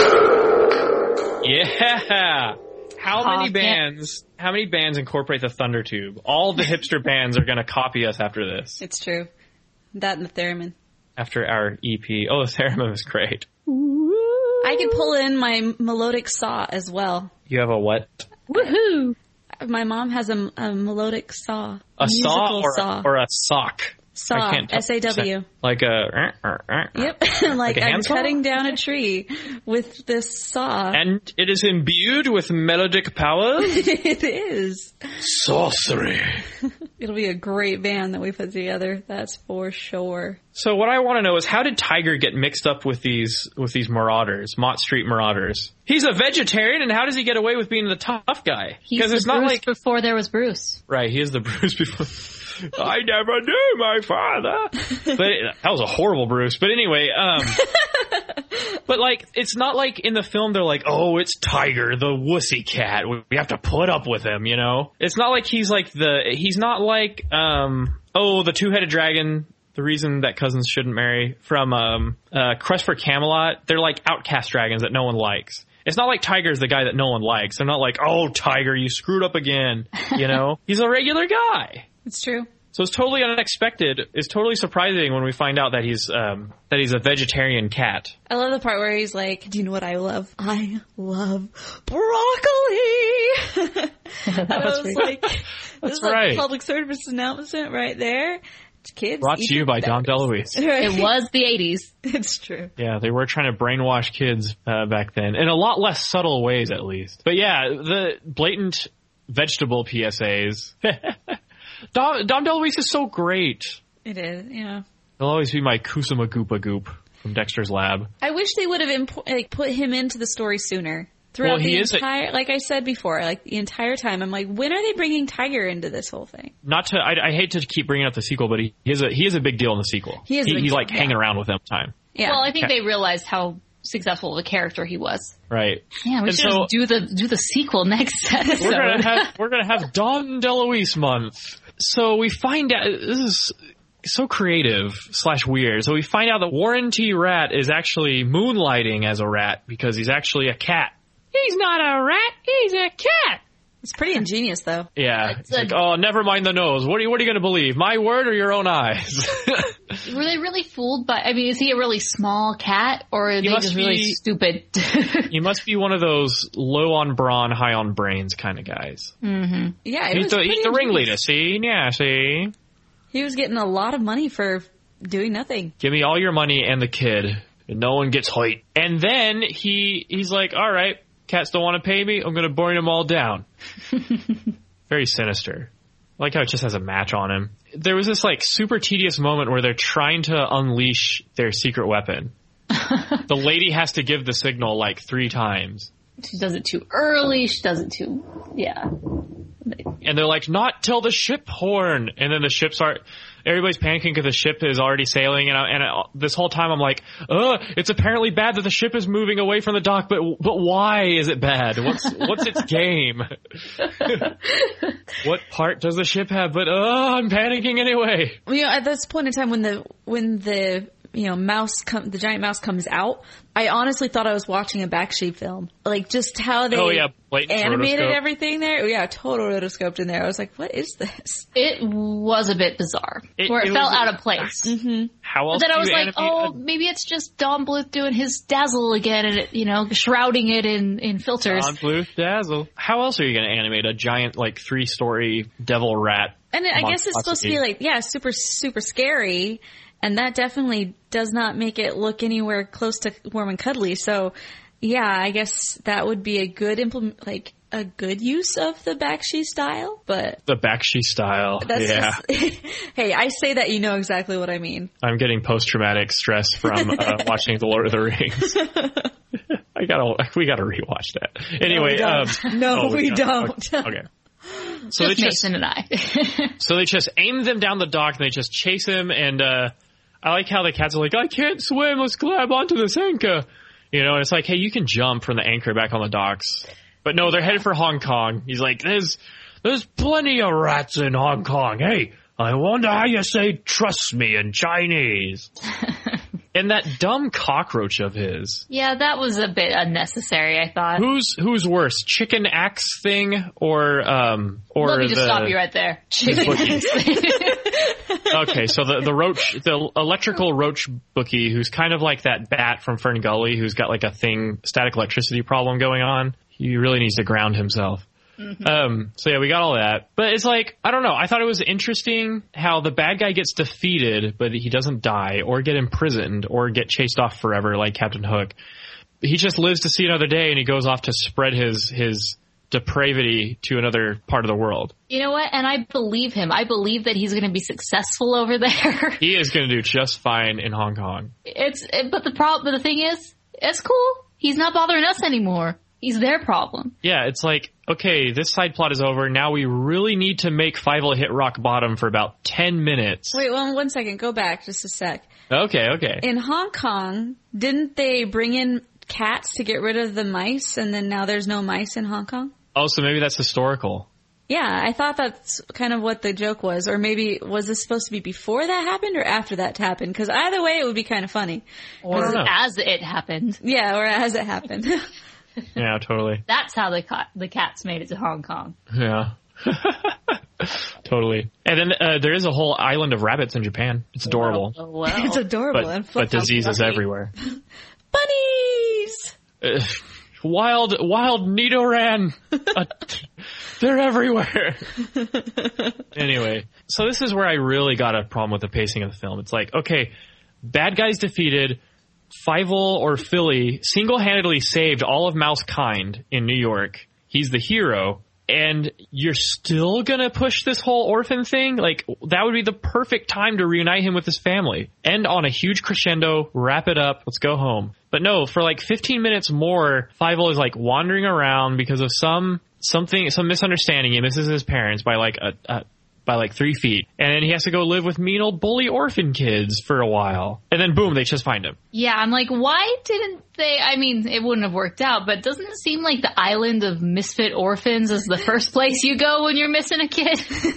Yeah. How many Aw, bands? How many bands incorporate the Thunder Tube? All the hipster bands are going to copy us after this. It's true. That and the theremin. After our E P. Oh, the theremin is great. I could pull in my melodic saw as well. You have a what? Woohoo! My mom has a, a melodic saw. A saw musical or, saw. or a sock? Saw, I can't tell. S A W. Like a... Yep, like, Like a I'm handsaw? cutting down a tree with this saw. And it is imbued with melodic powers? It is. Sorcery. It'll be a great band that we put together. That's for sure. So what I want to know is, how did Tiger get mixed up with these with these marauders, Mott Street marauders? He's a vegetarian, and how does he get away with being the tough guy? He's Because the it's not Bruce like... before there was Bruce. Right, he is the Bruce before... I never knew my father. But it, that was a horrible Bruce. But anyway, um... but like, it's not like in the film they're like, oh, it's Tiger, the wussy cat. We we have to put up with him, you know? It's not like he's like the... He's not like, um... oh, the two-headed dragon... The reason that cousins shouldn't marry from um, uh, Quest for Camelot, they're like outcast dragons that no one likes. It's not like Tiger's the guy that no one likes. They're not like, oh, Tiger, you screwed up again. You know, he's a regular guy. It's true. So it's totally unexpected. It's totally surprising when we find out that he's um, that he's a vegetarian cat. I love the part where he's like, do you know what I love? I love broccoli. And I was pretty like, this That's is right. a public service announcement right there. Kids, Brought eat to you your by Dom veggies. DeLuise. Right. It was the eighties. It's true. Yeah, they were trying to brainwash kids uh, back then, in a lot less subtle ways, at least. But yeah, the blatant vegetable P S As. Dom, Dom DeLuise is so great. It is, yeah. He'll always be my Kusama Goopa Goop from Dexter's Lab. I wish they would have impo- like put him into the story sooner. Throughout Well, he the is a- entire, like I said before, like the entire time, I'm like, when are they bringing Tiger into this whole thing? Not to, I, I hate to keep bringing up the sequel, but he, he is a he is a big deal in the sequel. He is a big he's deal, like yeah. hanging around with them time, Yeah. Well, I think Okay. they realized how successful of a character he was. right? Yeah, we And should so- just do the do the sequel next episode. We're gonna have we're gonna have Dom DeLuise month. So we find out this is so creative slash weird. So we find out that Warren T. Rat is actually moonlighting as a rat because he's actually a cat. He's not a rat. He's a cat. It's pretty ingenious, though. Yeah. It's It's a- like, oh, never mind the nose. What are you What are you gonna believe? My word or your own eyes? Were they really fooled by? I mean, is he a really small cat, or are they must just really be- stupid? You must be one of those low on brawn, high on brains kind of guys. Mm-hmm. Yeah, it He's was the, pretty he's the ingenious. ringleader. See, yeah, see. He was getting a lot of money for doing nothing. Give me all your money and the kid, and no one gets hoit. And then he he's like, all right, Cats don't want to pay me. I'm going to burn them all down. Very sinister. I like how it just has a match on him. There was this like super tedious moment where they're trying to unleash their secret weapon. The lady has to give the signal like three times. She does it too early. She does it too, yeah. And they're like, not till the ship horn. And then the ships are, everybody's panicking because the ship is already sailing. And, I, and I, this whole time I'm like, ugh, it's apparently bad that the ship is moving away from the dock, but but why is it bad? What's what's its game? What part does the ship have? But, oh, I'm panicking anyway. You know, at this point in time when the, when the, you know, mouse, com- the giant mouse comes out, I honestly thought I was watching a Bakshi film. Like, just how they oh, yeah. animated rotoscope. everything there. Yeah, total rotoscoped in there. I was like, what is this? It was a bit bizarre, It- where it, it felt was- out of place. Mm-hmm. How else But then do I was you like, animate oh, a- maybe it's just Don Bluth doing his dazzle again and, it, you know, shrouding it in, in filters. Don Bluth dazzle. How else are you going to animate a giant, like, three-story devil rat? And I guess it's supposed to be like, yeah, super, super scary. And that definitely does not make it look anywhere close to warm and cuddly. So, yeah, I guess that would be a good implement, like a good use of the Bakshi style. But The Bakshi style. that's Yeah. just, hey, I say that, you know exactly what I mean. I'm getting post-traumatic stress from uh, watching The Lord of the Rings. I gotta, we gotta rewatch that. Anyway, no, we um, don't. No, oh, we don't. don't. Okay. okay. So just they just, Mason and I. so they just aim them down the dock and they just chase him. And uh, I like how the cats are like, I can't swim. Let's grab onto this anchor. You know, and it's like, hey, you can jump from the anchor back on the docks. But no, they're headed for Hong Kong. He's like, there's, there's plenty of rats in Hong Kong. Hey, I wonder how you say trust me in Chinese. And that dumb cockroach of his. Yeah, that was a bit unnecessary, I thought. Who's who's worse, chicken axe thing or um or Let me just the, stop you right there. Chicken axe thing. Okay, so the the roach, the electrical roach bookie, who's kind of like that bat from Fern Gully, who's got like a thing static electricity problem going on. He really needs to ground himself. Mm-hmm. Um, so yeah, we got all that. But it's like, I don't know, I thought it was interesting how the bad guy gets defeated, but he doesn't die or get imprisoned or get chased off forever like Captain Hook. He just lives to see another day and he goes off to spread his, his depravity to another part of the world. You know what? And I believe him. I believe that he's going to be successful over there. He is going to do just fine in Hong Kong. It's, but the problem, but the thing is, it's cool. He's not bothering us anymore. He's their problem. Yeah, it's like, okay, this side plot is over. Now we really need to make Fievel hit rock bottom for about ten minutes. Wait, well, one second. Go back just a sec. Okay, okay. In Hong Kong, didn't they bring in cats to get rid of the mice, and then now there's no mice in Hong Kong? Oh, so maybe that's historical. Yeah, I thought that's kind of what the joke was. Or maybe, was this supposed to be before that happened or after that happened? Because either way, it would be kind of funny. Or as it happened. Yeah, or as it happened. Yeah, totally. That's how the ca- the cats made it to Hong Kong. Yeah. Totally. And then uh, there is a whole island of rabbits in Japan. It's adorable. Oh, wow. It's adorable. But, and but disease is everywhere. Bunnies! Uh, wild, wild Nidoran. Uh, they're everywhere. Anyway, so this is where I really got a problem with the pacing of the film. It's like, okay, bad guys defeated. Fievel or Philly single-handedly saved all of mouse kind in New York. He's the hero. And you're still gonna push this whole orphan thing? Like, that would be the perfect time to reunite him with his family. End on a huge crescendo, wrap it up, let's go home. But no, for like fifteen minutes more, Fievel is like wandering around because of some, something, some misunderstanding. He misses his parents by like a, a by like three feet. And then he has to go live with mean old bully orphan kids for a while. And then boom, they just find him. Yeah, I'm like, why didn't they, I mean, it wouldn't have worked out, but doesn't it seem like the island of misfit orphans is the first place you go when you're missing a kid?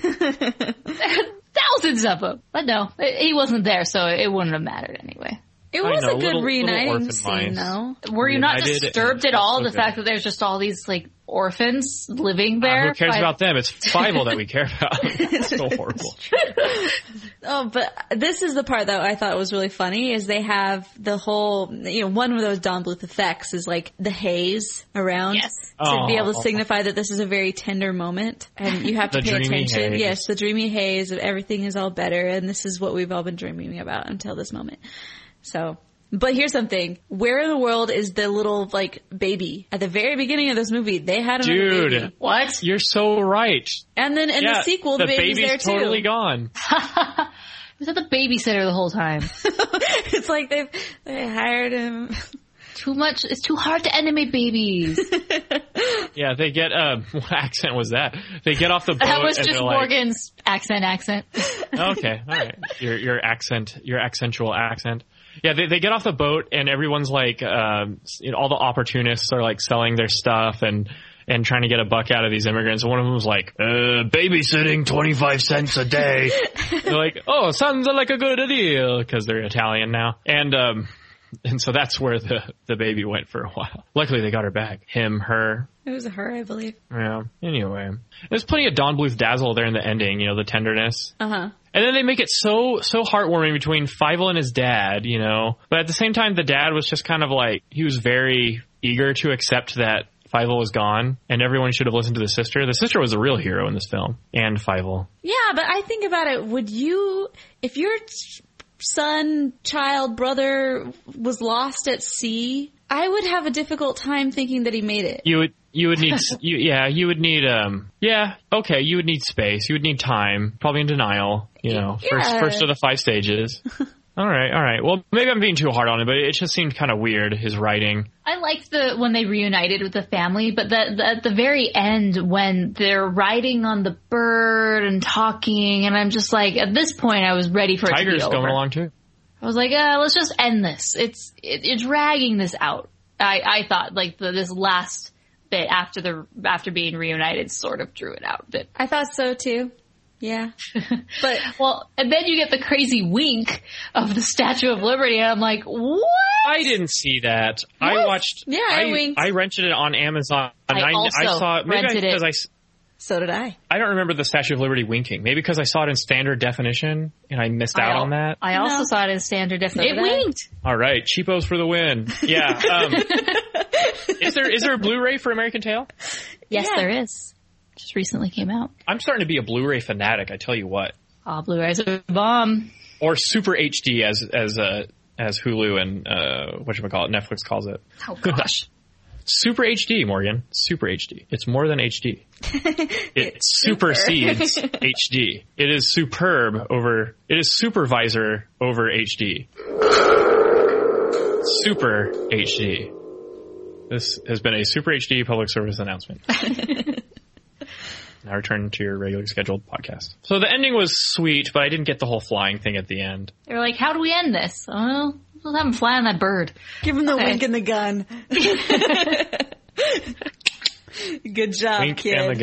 Thousands of them. But no, he wasn't there, so it wouldn't have mattered anyway. It was know, a good little, reuniting little scene, mice. though. Were you not Reunited disturbed and at all, so the good. fact that there's just all these, like, orphans living there? Uh, who cares by- about them? It's Fievel that we care about. It's so horrible. Oh, but this is the part that I thought was really funny, is they have the whole, you know, one of those Don Bluth effects is like the haze around. Yes. To be able Oh. to signify that this is a very tender moment and you have to The pay dreamy attention. haze. Yes, the dreamy haze of everything is all better and this is what we've all been dreaming about until this moment. So, But here's something. Where in the world is the little, like, baby? At the very beginning of this movie, they had another Dude, baby. what? You're so right. And then in yeah, the sequel, the, the baby's, baby's there too. totally gone. Was that the babysitter the whole time? It's like they they hired him. Too much. It's too hard to animate babies. Yeah, they get, uh, what accent was that? They get off the boat. That was and just they're like, Morgan's accent accent. Okay, all right. Your your accent, your accentual accent. Yeah, they they get off the boat and everyone's like, um, you know, all the opportunists are like selling their stuff and and trying to get a buck out of these immigrants. One of them was like, uh, babysitting twenty-five cents a day. They're like, oh, sounds like a good deal because they're Italian now. And um, and so that's where the the baby went for a while. Luckily, they got her back. Him, her. It was a her, I believe. Yeah. Anyway, there's plenty of Don Bluth dazzle there in the ending. You know, the tenderness. Uh huh. And then they make it so, so heartwarming between Fievel and his dad, you know. But at the same time, the dad was just kind of like, he was very eager to accept that Fievel was gone and everyone should have listened to the sister. The sister was a real hero in this film. And Fievel. Yeah, but I think about it. Would you, if your son, child, brother was lost at sea, I would have a difficult time thinking that he made it. You would, you would need, you, yeah, you would need, um, yeah, okay, you would need space. You would need time, probably in denial, you know, Yeah. first, first of the five stages. All right, all right. Well, maybe I'm being too hard on it, but it just seemed kind of weird, his writing. I liked the when they reunited with the family, but the, the, at the very end when they're riding on the bird and talking, and I'm just like, at this point, I was ready for it Tiger's to be over. going along too. I was like, uh, let's just end this. It's it, it's dragging this out. I, I thought like the, this last bit after the after being reunited sort of drew it out a bit. I thought so too. Yeah. But well, and then you get the crazy wink of the Statue of Liberty, and I'm like, what? I didn't see that. What? I watched. Yeah, I I, winked. I rented it on Amazon. And I also I saw maybe rented because it. I s- So did I. I don't remember the Statue of Liberty winking. Maybe because I saw it in standard definition and I missed out I al- on that. I also No. saw it in standard definition. So It did I. winked. All right, cheapos for the win. Yeah. Um, is there is there a Blu-ray for American Tail? Yes, Yeah. there is. Just recently came out. I'm starting to be a Blu-ray fanatic. I tell you what. Oh, Blu-rays are a bomb. Or Super H D as as uh, as Hulu and uh, whatchamacallit, Netflix calls it. Oh gosh. Super H D, Morgan. Super H D. It's more than H D. It It's super. supersedes H D. It is superb over, it is supervisor over H D. Super H D. This has been a Super H D public service announcement. Now return to your regularly scheduled podcast. So the ending was sweet, but I didn't get the whole flying thing at the end. They were like, how do we end this? Oh, we'll have him fly on that bird. Give him the Okay. wink and the gun. Good job, Wink kid. and the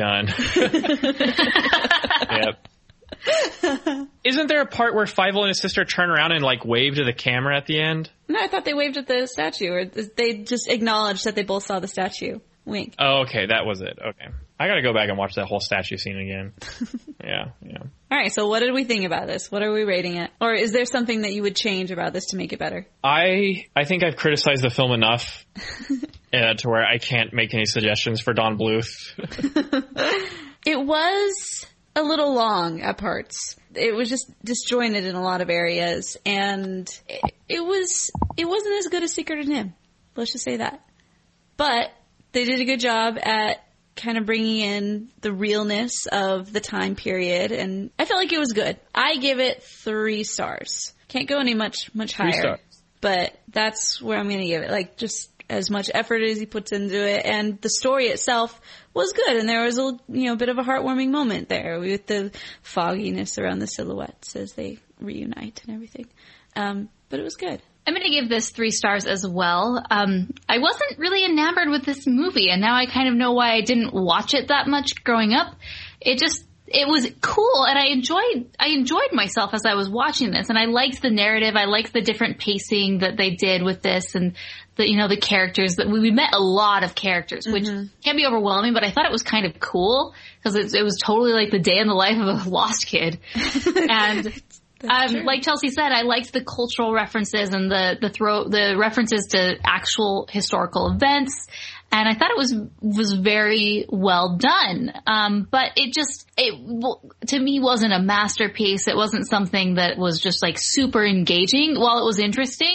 gun. Yep. Isn't there a part where Fievel and his sister turn around and like wave to the camera at the end? No, I thought they waved at the statue, or they just acknowledged that they both saw the statue. Wink. Oh, okay, that was it. Okay. I gotta go back and watch that whole statue scene again. Yeah, yeah. All right, so what did we think about this? What are we rating it? Or is there something that you would change about this to make it better? I I think I've criticized the film enough uh, to where I can't make any suggestions for Don Bluth. It was a little long at parts. It was just disjointed in a lot of areas, and it, it was it wasn't as good as Secret of Nim. Let's just say that. But they did a good job at kind of bringing in the realness of the time period, and I felt like it was good. I give it three stars. Can't go any much much Three higher, stars. but that's where I'm going to give it. Like, just as much effort as he puts into it, and the story itself was good, and there was a you know bit of a heartwarming moment there with the fogginess around the silhouettes as they reunite and everything. Um, but it was good. I'm going to give this three stars as well. Um, I wasn't really enamored with this movie, and now I kind of know why I didn't watch it that much growing up. It just, it was cool, and I enjoyed, I enjoyed myself as I was watching this, and I liked the narrative. I liked the different pacing that they did with this, and the, you know, the characters that we, we met a lot of characters, which Mm-hmm. can be overwhelming, but I thought it was kind of cool because it, it was totally like the day in the life of a lost kid. And Um, like Chelsea said, I liked the cultural references and the the throw the references to actual historical events, and I thought it was was very well done. Um, but it just it to me wasn't a masterpiece. It wasn't something that was just like super engaging. While it was interesting,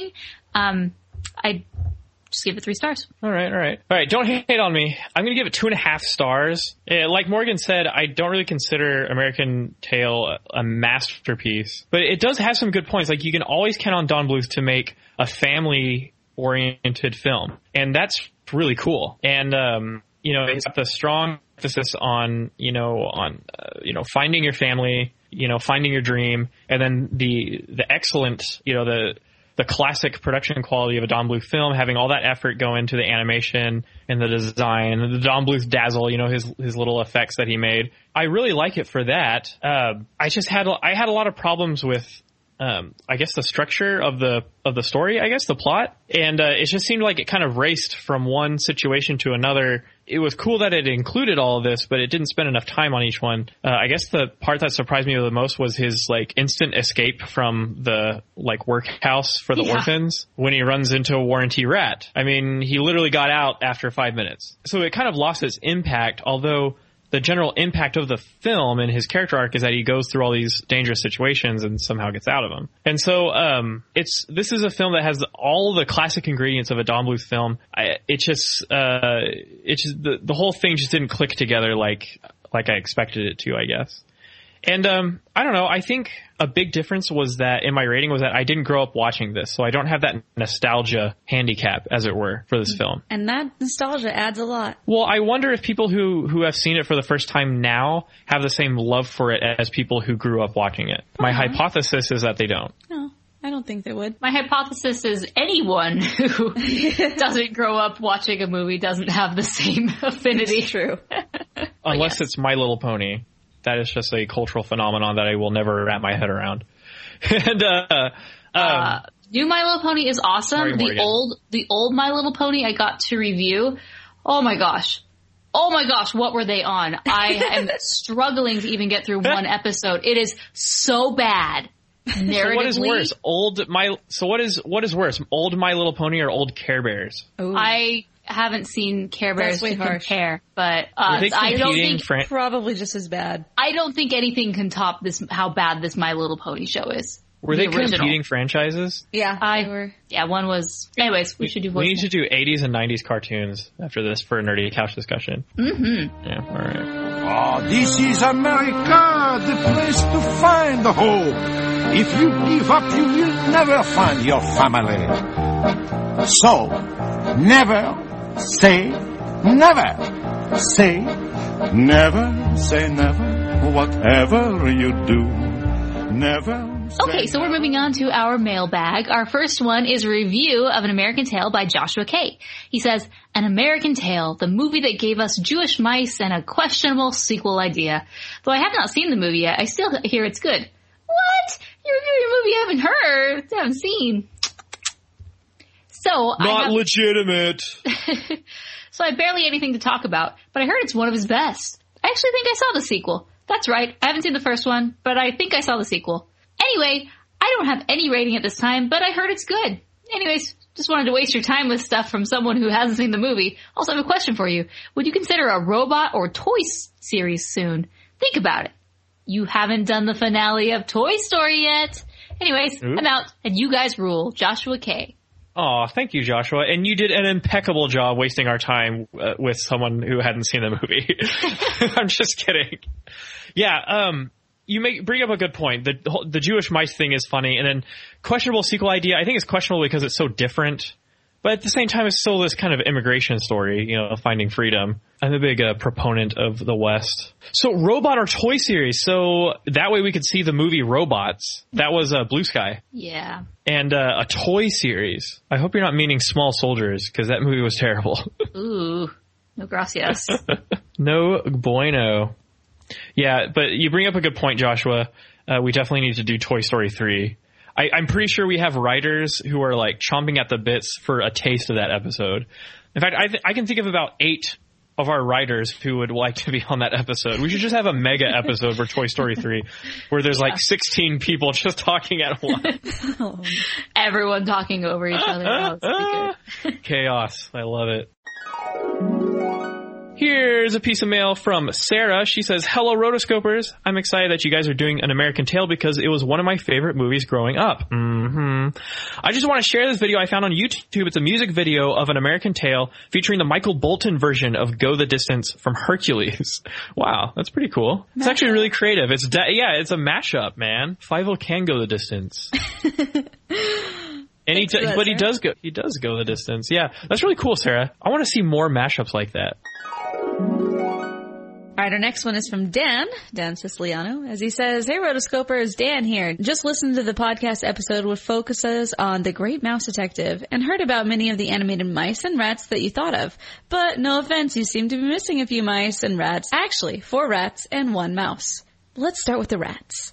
Um, I just give it three stars. All right, all right. All right, don't hate on me. I'm going to give it two and a half stars. Uh, like Morgan said, I don't really consider American Tail a, a masterpiece, but it does have some good points. Like, you can always count on Don Bluth to make a family-oriented film, and that's really cool. And, um, you know, it's got the strong emphasis on, you know, on, uh, you know, finding your family, you know, finding your dream, and then the, the excellent, you know, the, the classic production quality of a Don Bluth film, having all that effort go into the animation and the design and the Don Bluth dazzle, you know, his, his little effects that he made. I really like it for that. Uh, I just had, I had a lot of problems with, um, I guess the structure of the, of the story, I guess the plot. And, uh, it just seemed like it kind of raced from one situation to another. It was cool that it included all of this, but it didn't spend enough time on each one. Uh, I guess the part that surprised me the most was his, like, instant escape from the, like, workhouse for the yeah. orphans when he runs into a warranty rat. I mean, he literally got out after five minutes. So it kind of lost its impact, although the general impact of the film and his character arc is that he goes through all these dangerous situations and somehow gets out of them. And so, um, it's, this is a film that has all the classic ingredients of a Don Bluth film. I, it just, uh, it just, the, the whole thing just didn't click together like, like I expected it to, I guess. And, um, I don't know. I think a big difference was that in my rating was that I didn't grow up watching this. So I don't have that nostalgia handicap, as it were, for this film. And that nostalgia adds a lot. Well, I wonder if people who, who have seen it for the first time now have the same love for it as people who grew up watching it. My uh-huh. hypothesis is that they don't. No, I don't think they would. My hypothesis is anyone who doesn't grow up watching a movie doesn't have the same affinity. It's true. Unless yes. it's My Little Pony. That is just a cultural phenomenon that I will never wrap my head around. and uh, um, uh, New My Little Pony is awesome. Sorry, the old, the old My Little Pony I got to review. Oh my gosh. Oh my gosh, what were they on? I am struggling to even get through one episode. It is so bad. Narratively. So what is worse? Old My So what is what is worse? Old My Little Pony or old Care Bears? Ooh. I haven't seen Care Bears to compare, but uh, I don't think fran- probably just as bad. I don't think anything can top this. How bad this My Little Pony show is. Were the they original. competing franchises? Yeah, I were. Yeah, one was. Anyways, we, we should do. Voice we need to do eighties and nineties cartoons after this for a nerdy couch discussion. Mm-hmm. Yeah. All right. Oh, this is America, the place to find hope. If you give up, you will never find your family. So, never. Say never. Say never. Say never. Whatever you do, never. Okay, so we're moving on to our mailbag. Our first one is a review of An American Tail by Joshua K. He says, An American Tail, the movie that gave us Jewish mice and a questionable sequel idea. Though I have not seen the movie yet, I still hear it's good. What? You're reviewing a movie you haven't heard, haven't seen. So Not I have, legitimate. So I barely anything to talk about, but I heard it's one of his best. I actually think I saw the sequel. That's right. I haven't seen the first one, but I think I saw the sequel. Anyway, I don't have any rating at this time, but I heard it's good. Anyways, just wanted to waste your time with stuff from someone who hasn't seen the movie. Also, I have a question for you. Would you consider a robot or toy series soon? Think about it. You haven't done the finale of Toy Story yet. Anyways, Ooh. I'm out, and you guys rule. Joshua K. Oh, thank you, Joshua. And you did an impeccable job wasting our time uh, with someone who hadn't seen the movie. I'm just kidding. Yeah, um, you make bring up a good point. The the Jewish mice thing is funny, and then questionable sequel idea. I think it's questionable because it's so different, but at the same time, it's still this kind of immigration story. You know, finding freedom. I'm a big uh, proponent of the West. So, robot or toy series? So that way we could see the movie Robots. That was uh, Blue Sky. Yeah. And uh, a toy series. I hope you're not meaning Small Soldiers, because that movie was terrible. Ooh, no gracias. No bueno. Yeah, but you bring up a good point, Joshua. Uh, we definitely need to do Toy Story three. I, I'm pretty sure we have writers who are like chomping at the bits for a taste of that episode. In fact, I, th- I can think of about eight of our writers who would like to be on that episode. We should just have a mega episode for Toy Story three where there's like sixteen people just talking at once. Oh. Everyone talking over each other. Oh, Chaos. I love it. Here's a piece of mail from Sarah. She says, hello, Rotoscopers. I'm excited that you guys are doing An American Tail because it was one of my favorite movies growing up. Mm-hmm. I just want to share this video I found on YouTube. It's a music video of An American Tail featuring the Michael Bolton version of Go the Distance from Hercules. Wow, that's pretty cool. It's actually really creative. It's de- Yeah, it's a mashup, man. Fievel can go the distance. And he t- but he does go, he does go the distance. Yeah, that's really cool, Sarah. I want to see more mashups like that. All right, our next one is from Dan, Dan Siciliano, as he says, hey, Rotoscopers, Dan here. Just listened to the podcast episode which focuses on The Great Mouse Detective and heard about many of the animated mice and rats that you thought of. But no offense, you seem to be missing a few mice and rats. Actually, four rats and one mouse. Let's start with the rats.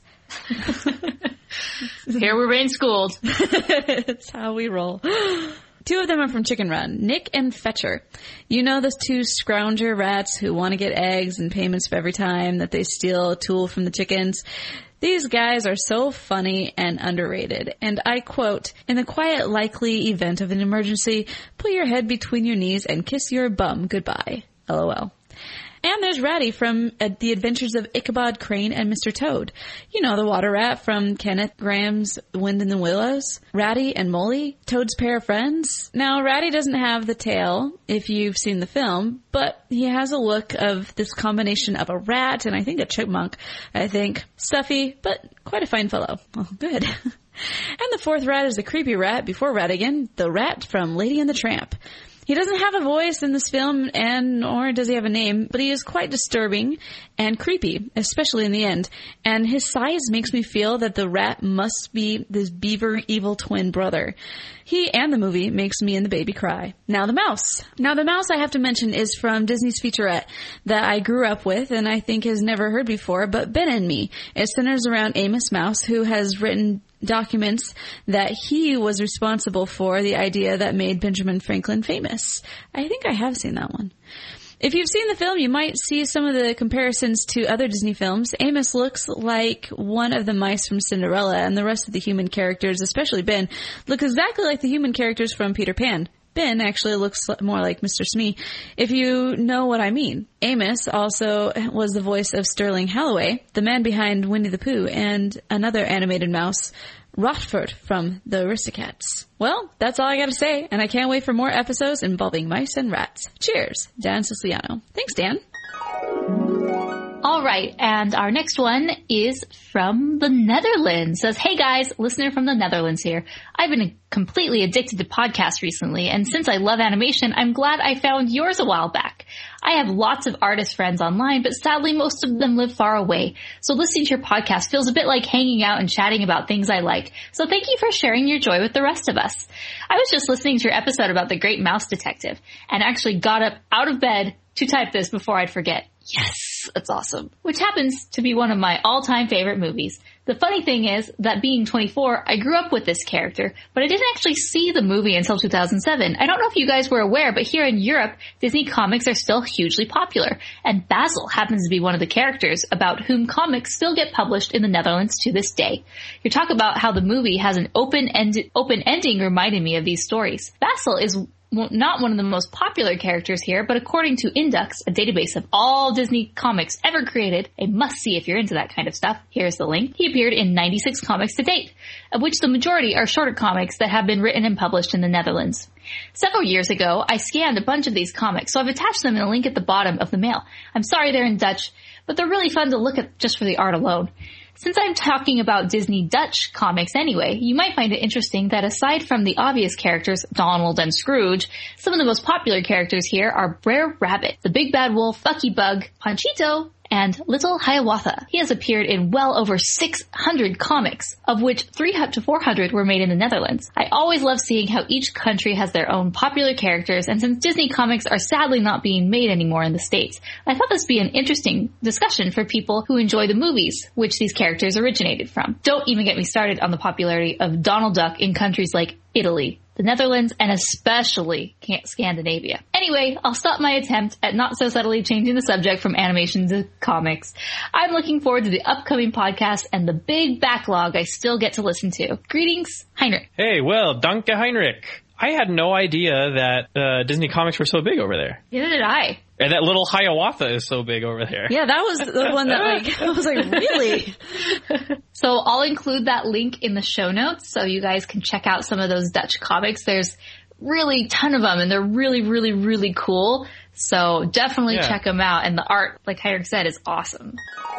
Here we're being schooled. That's how we roll. Two of them are from Chicken Run, Nick and Fetcher. You know those two scrounger rats who want to get eggs and payments for every time that they steal a tool from the chickens? These guys are so funny and underrated. And I quote, in the quiet, likely event of an emergency, put your head between your knees and kiss your bum goodbye. LOL. And there's Ratty from uh, The Adventures of Ichabod Crane and Mister Toad. You know, the water rat from Kenneth Graham's Wind in the Willows. Ratty and Molly, Toad's pair of friends. Now, Ratty doesn't have the tail, if you've seen the film, but he has a look of this combination of a rat and I think a chipmunk. I think stuffy, but quite a fine fellow. Oh, good. And the fourth rat is the creepy rat before Rattigan, the rat from Lady and the Tramp. He doesn't have a voice in this film, and nor does he have a name, but he is quite disturbing and creepy, especially in the end. And his size makes me feel that the rat must be this beaver evil twin brother. He and the movie makes me and the baby cry. Now the mouse. Now the mouse I have to mention is from Disney's featurette that I grew up with and I think has never heard before, but Ben and Me. It centers around Amos Mouse, who has written documents that he was responsible for the idea that made Benjamin Franklin famous. I think I have seen that one. If you've seen the film, you might see some of the comparisons to other Disney films. Amos looks like one of the mice from Cinderella, and the rest of the human characters, especially Ben, look exactly like the human characters from Peter Pan. Ben actually looks more like Mister Smee, if you know what I mean. Amos also was the voice of Sterling Holloway, the man behind Winnie the Pooh, and another animated mouse, Rothford from the Aristocats. Well, that's all I gotta say, and I can't wait for more episodes involving mice and rats. Cheers, Dan Siciliano. Thanks, Dan. All right, and our next one is from the Netherlands. Says, hey guys, listener from the Netherlands here. I've been completely addicted to podcasts recently, and since I love animation, I'm glad I found yours a while back. I have lots of artist friends online, but sadly most of them live far away. So listening to your podcast feels a bit like hanging out and chatting about things I like. So thank you for sharing your joy with the rest of us. I was just listening to your episode about The Great Mouse Detective and actually got up out of bed to type this before I'd forget. Yes, that's awesome. Which happens to be one of my all-time favorite movies. The funny thing is that being twenty-four, I grew up with this character, but I didn't actually see the movie until two thousand seven. I don't know if you guys were aware, but here in Europe, Disney comics are still hugely popular, and Basil happens to be one of the characters about whom comics still get published in the Netherlands to this day. You talk about how the movie has an open-ended, open ending reminded me of these stories. Basil is not one of the most popular characters here, but according to Indux, a database of all Disney comics ever created, a must-see if you're into that kind of stuff, here's the link, he appeared in ninety-six comics to date, of which the majority are shorter comics that have been written and published in the Netherlands. Several years ago, I scanned a bunch of these comics, so I've attached them in a link at the bottom of the mail. I'm sorry they're in Dutch, but they're really fun to look at just for the art alone. Since I'm talking about Disney Dutch comics anyway, you might find it interesting that aside from the obvious characters, Donald and Scrooge, some of the most popular characters here are Brer Rabbit, the Big Bad Wolf, Bucky Bug, Panchito, and Little Hiawatha. He has appeared in well over six hundred comics, of which three hundred to four hundred were made in the Netherlands. I always love seeing how each country has their own popular characters, and since Disney comics are sadly not being made anymore in the States, I thought this would be an interesting discussion for people who enjoy the movies which these characters originated from. Don't even get me started on the popularity of Donald Duck in countries like Italy, the Netherlands, and especially Scandinavia. Anyway, I'll stop my attempt at not so subtly changing the subject from animation to comics. I'm looking forward to the upcoming podcast and the big backlog I still get to listen to. Greetings, Heinrich. Hey, well, danke Heinrich. I had no idea that uh, Disney comics were so big over there. Neither did I. And that little Hiawatha is so big over there. Yeah, that was the one that like, I was like, really? So I'll include that link in the show notes so you guys can check out some of those Dutch comics. There's really a ton of them and they're really, really, really cool. So definitely yeah. check them out. And the art, like Heinrich said, is awesome.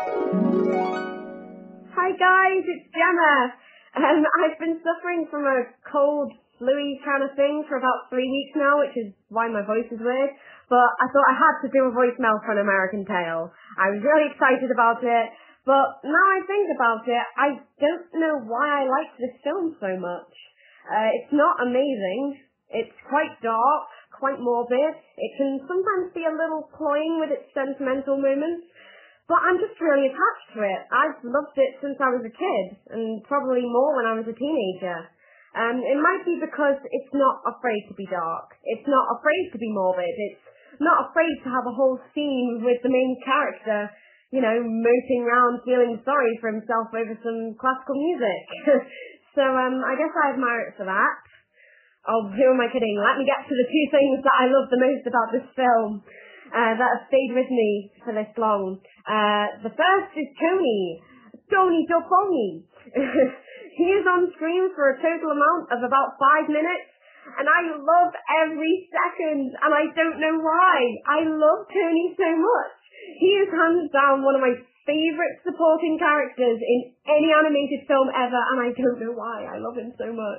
Hi guys, it's Gemma. Um, I've been suffering from a cold, flu-y kind of thing for about three weeks now, which is why my voice is weird. But I thought I had to do a voicemail for An American Tail. I was really excited about it, but now I think about it, I don't know why I liked this film so much. Uh, it's not amazing. It's quite dark, quite morbid. It can sometimes be a little cloying with its sentimental moments, but I'm just really attached to it. I've loved it since I was a kid, and probably more when I was a teenager. Um, it might be because it's not afraid to be dark. It's not afraid to be morbid. It's not afraid to have a whole scene with the main character, you know, moping around feeling sorry for himself over some classical music. So um, I guess I admire it for that. Oh, who am I kidding? Let me get to the two things that I love the most about this film uh, that have stayed with me for this long. Uh, the first is Tony. Tony Toponi. He is on screen for a total amount of about five minutes. And I love every second, and I don't know why. I love Tony so much. He is hands down one of my favourite supporting characters in any animated film ever, and I don't know why. I love him so much.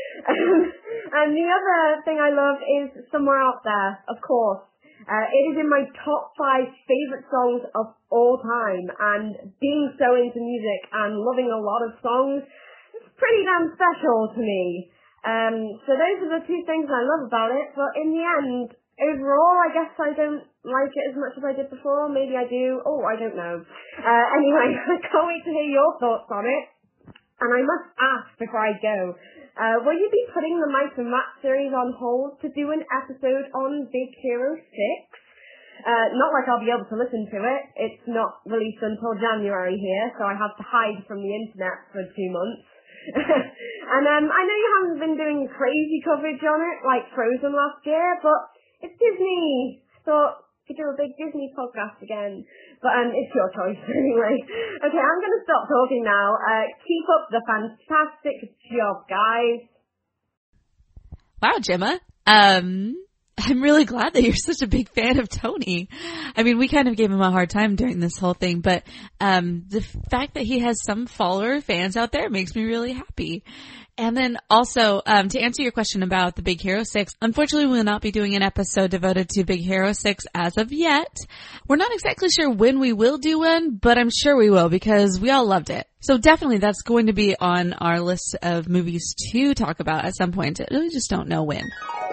And the other thing I love is Somewhere Out There, of course. Uh, it is in my top five favourite songs of all time, and being so into music and loving a lot of songs, it's pretty damn special to me. Um, so those are the two things I love about it, but in the end, overall, I guess I don't like it as much as I did before. Maybe I do. Oh, I don't know. Uh, anyway, I can't wait to hear your thoughts on it. And I must ask before I go, uh, will you be putting the Mike and Matt series on hold to do an episode on Big Hero six? Uh, not like I'll be able to listen to it. It's not released until January here, so I have to hide from the internet for two months. And um, I know you haven't been doing crazy coverage on it like Frozen last year, but it's Disney. Thought we could do a big Disney podcast again. But um, it's your choice anyway. Okay, I'm going to stop talking now. Uh, keep up the fantastic job, guys. Wow, Gemma. Um, I'm really glad that you're such a big fan of Tony. I mean, we kind of gave him a hard time during this whole thing, but um, the fact that he has some follower fans out there makes me really happy. And then also, um, to answer your question about the Big Hero six, unfortunately we will not be doing an episode devoted to Big Hero six as of yet. We're not exactly sure when we will do one, but I'm sure we will because we all loved it. So definitely that's going to be on our list of movies to talk about at some point. We just don't know when.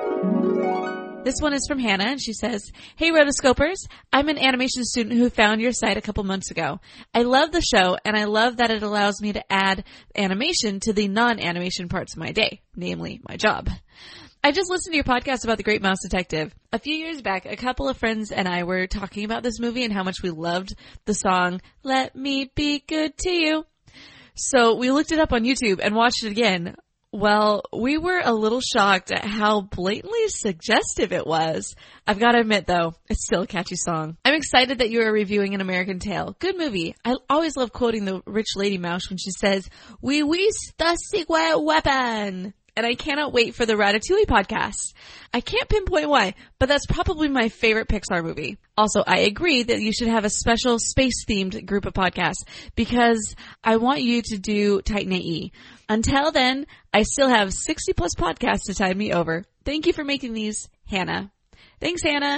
This one is from Hannah, and she says, "Hey, Rotoscopers. I'm an animation student who found your site a couple months ago. I love the show, and I love that it allows me to add animation to the non-animation parts of my day, namely my job. I just listened to your podcast about The Great Mouse Detective. A few years back, a couple of friends and I were talking about this movie and how much we loved the song, Let Me Be Good to You. So we looked it up on YouTube and watched it again. Well, we were a little shocked at how blatantly suggestive it was. I've got to admit, though, it's still a catchy song. I'm excited that you are reviewing An American Tail. Good movie. I always love quoting the rich lady mouse when she says, "We wish the secret weapon." And I cannot wait for the Ratatouille podcast. I can't pinpoint why, but that's probably my favorite Pixar movie. Also, I agree that you should have a special space-themed group of podcasts because I want you to do Titan A E. Until then, I still have sixty plus podcasts to tide me over. Thank you for making these, Hannah. Thanks, Hannah.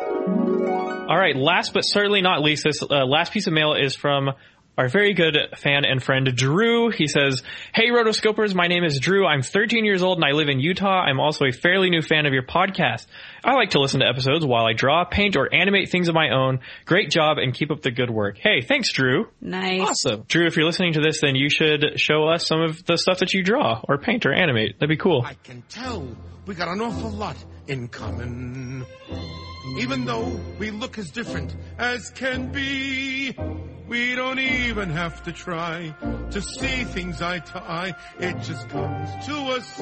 All right, last but certainly not least, this uh, last piece of mail is from our very good fan and friend, Drew. He says, "Hey, Rotoscopers, my name is Drew. I'm thirteen years old and I live in Utah. I'm also a fairly new fan of your podcast. I like to listen to episodes while I draw, paint, or animate things of my own. Great job and keep up the good work." Hey, thanks, Drew. Nice. Awesome. Drew, if you're listening to this, then you should show us some of the stuff that you draw or paint or animate. That'd be cool. I can tell we got an awful lot in common. Even though we look as different as can be, we don't even have to try to see things eye to eye. It just comes to us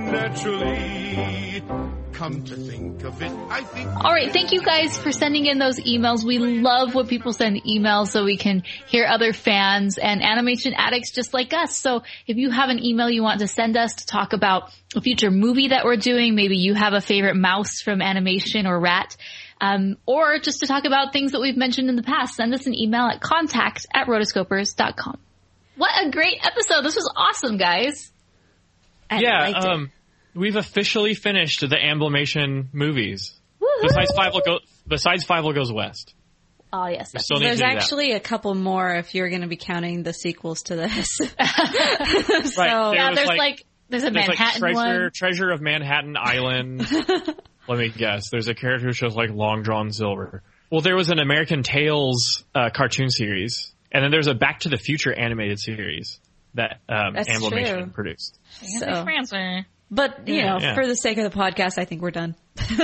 naturally. Come to think of it, I think... All right, thank you guys for sending in those emails. We love when people send emails so we can hear other fans and animation addicts just like us. So if you have an email you want to send us to talk about a future movie that we're doing, maybe you have a favorite mouse from animation or rat, um, or just to talk about things that we've mentioned in the past, send us an email at contact at rotoscopers dot com. What a great episode. This was awesome, guys. I yeah, liked um, it. We've officially finished the Amblimation movies. Woo-hoo! Besides Five will go. Besides Five will goes west. Oh yes, We still need There's to do that. actually a couple more if you're going to be counting the sequels to this. so, Right. yeah, was there's like- like, there's a There's Manhattan like treasure, one. treasure of Manhattan Island. Let me guess. There's a character who shows like Long John Silver. Well, there was an American Tales uh, cartoon series, and then there's a Back to the Future animated series that um, That's Amblimation true. produced. So, but, you Yeah, know, yeah. for the sake of the podcast, I think we're done.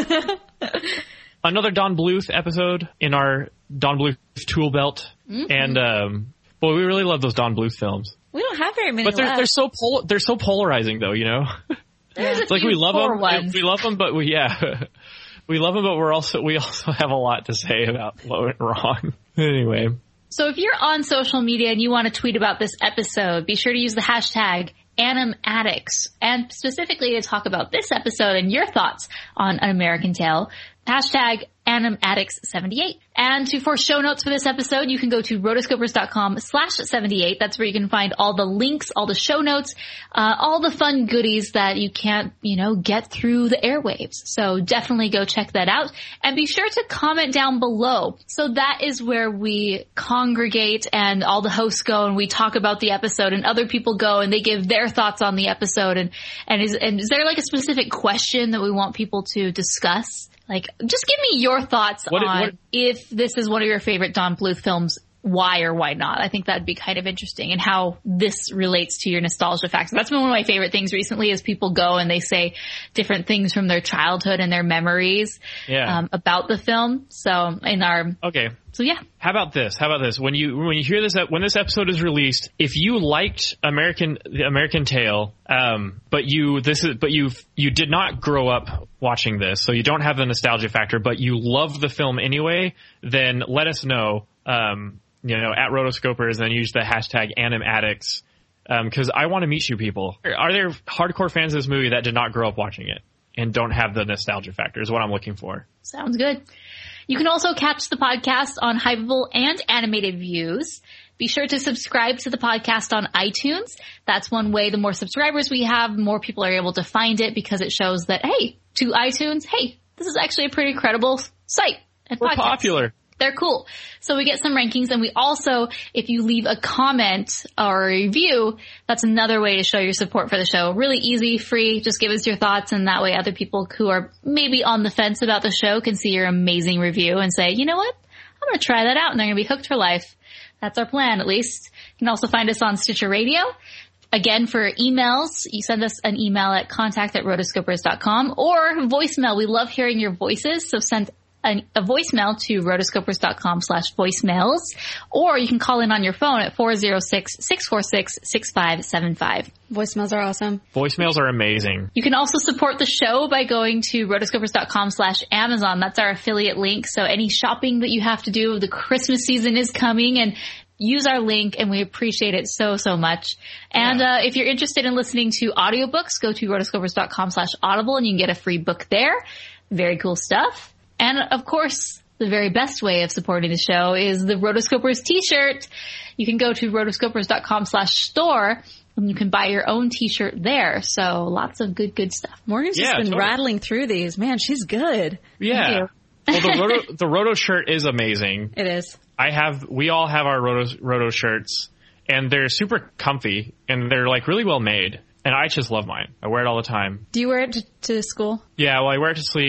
Another Don Bluth episode in our Don Bluth tool belt, Mm-hmm. and um, boy, we really love those Don Bluth films. We don't have very many But they're left. they're so pol- they're so polarizing, though. You know, There's a it's like few we love poor them, ones. we love them, but we yeah, we love them, but we're also we also have a lot to say about what went wrong. Anyway. So if you're on social media and you want to tweet about this episode, be sure to use the hashtag AnimAddicts, and specifically to talk about this episode and your thoughts on An American Tale, hashtag AnimAddicts seventy-eight. And to, for show notes for this episode, you can go to rotoscopers.com slash 78. That's where you can find all the links, all the show notes, uh, all the fun goodies that you can't, you know, get through the airwaves. So definitely go check that out, and be sure to comment down below. So that is where we congregate and all the hosts go and we talk about the episode, and other people go and they give their thoughts on the episode. And, and is, and is there like a specific question that we want people to discuss? Like, just give me your thoughts What- on what- if this is one of your favorite Don Bluth films, why or why not. I think that'd be kind of interesting, and how this relates to your nostalgia factor. That's been one of my favorite things recently, is people go and they say different things from their childhood and their memories Yeah. um, about the film. So in our, Okay. so yeah. How about this? How about this? When you when you hear this when this episode is released, if you liked American the American Tale, um, but you this is but you you did not grow up watching this, so you don't have the nostalgia factor, but you love the film anyway, then let us know. Um, you know, at Rotoscopers, and use the hashtag AnimAddicts, because I want to meet you people. Are there hardcore fans of this movie that did not grow up watching it and don't have the nostalgia factor? Is what I'm looking for. Sounds good. You can also catch the podcast on Hypable and Animated Views. Be sure to subscribe to the podcast on iTunes. That's one way. The more subscribers we have, more people are able to find it, because it shows that, hey, to iTunes, hey, this is actually a pretty credible site and We're podcast. popular. They're cool. So we get some rankings, and we also, if you leave a comment or a review, that's another way to show your support for the show. Really easy, free. Just give us your thoughts, and that way other people who are maybe on the fence about the show can see your amazing review and say, you know what? I'm going to try that out, and they're going to be hooked for life. That's our plan, at least. You can also find us on Stitcher Radio. Again, for emails, you send us an email at contact at rotoscopers dot com, or voicemail. We love hearing your voices, so send a, a voicemail to rotoscopers dot com slash voicemails, or you can call in on your phone at four oh six, six four six, six five seven five. Voicemails are awesome. Voicemails are amazing. You can also support the show by going to rotoscopers dot com slash Amazon. That's our affiliate link. So any shopping that you have to do, the Christmas season is coming, and use our link, and we appreciate it so, so much. And Yeah. uh, if you're interested in listening to audiobooks, go to rotoscopers dot com slash audible, and you can get a free book there. Very cool stuff. And of course, the very best way of supporting the show is the Rotoscopers t-shirt. You can go to rotoscopers dot com slash store, and you can buy your own t-shirt there. So lots of good, good stuff. Morgan's Yeah, just been totally. rattling through these. Man, she's good. Yeah. Well, the Roto the Roto shirt is amazing. It is. I have we all have our Roto Roto shirts, and they're super comfy, and they're like really well made. And I just love mine. I wear it all the time. Do you wear it to, to school? Yeah, well, I wear it to sleep,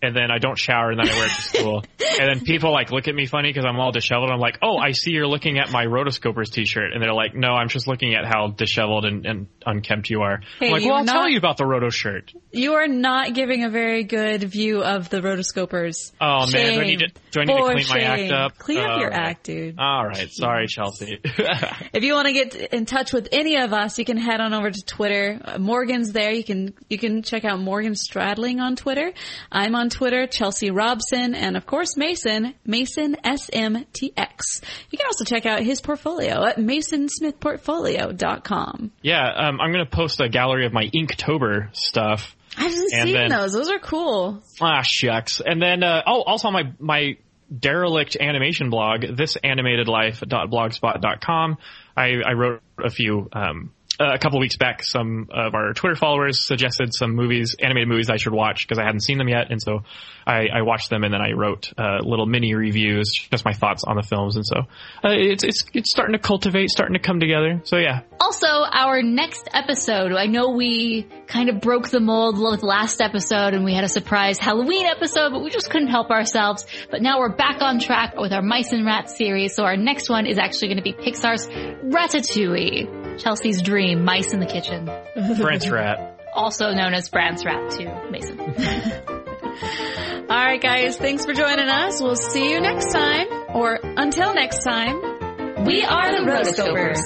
and then I don't shower, and then I wear it to school. And then people like look at me funny because I'm all disheveled. I'm like, oh, I see you're looking at my Rotoscopers t-shirt. And they're like, no, I'm just looking at how disheveled and, and unkempt you are. Hey, I'm like, you well, I'll not, tell you about the Roto shirt. You are not giving a very good view of the Rotoscopers. Oh, shame. man. Do I need to, do I need to clean shame. my act up? Clean up oh, your right. act, dude. All right. Sorry, Chelsea. If you want to get in touch with any of us, you can head on over to Twitter. Uh, Morgan's there. You can you can check out Morgan Stradling on Twitter. I'm on Twitter, Chelsea Robson, and of course Mason, Mason S M T X. You can also check out his portfolio at mason smith portfolio dot com. Yeah, um, I'm going to post a gallery of my Inktober stuff. I haven't and seen then, those. Those are cool. Ah, shucks. And then, uh, oh, also my, my derelict animation blog, this animated life dot blogspot dot com. I, I wrote a few, um, a couple of weeks back, some of our Twitter followers suggested some movies, animated movies I should watch because I hadn't seen them yet. And so I, I watched them, and then I wrote uh, little mini reviews, just my thoughts on the films. And so uh, it's, it's, it's starting to cultivate, starting to come together. So yeah. Also, our next episode, I know we kind of broke the mold with last episode and we had a surprise Halloween episode, but we just couldn't help ourselves. But now we're back on track with our Mice and Rats series. So our next one is actually going to be Pixar's Ratatouille. Chelsea's dream, Mice in the Kitchen. France Rat. Also known as France Rat too, Mason. All right, guys. Thanks for joining us. We'll see you next time. Or until next time, we are the Rotoscopers.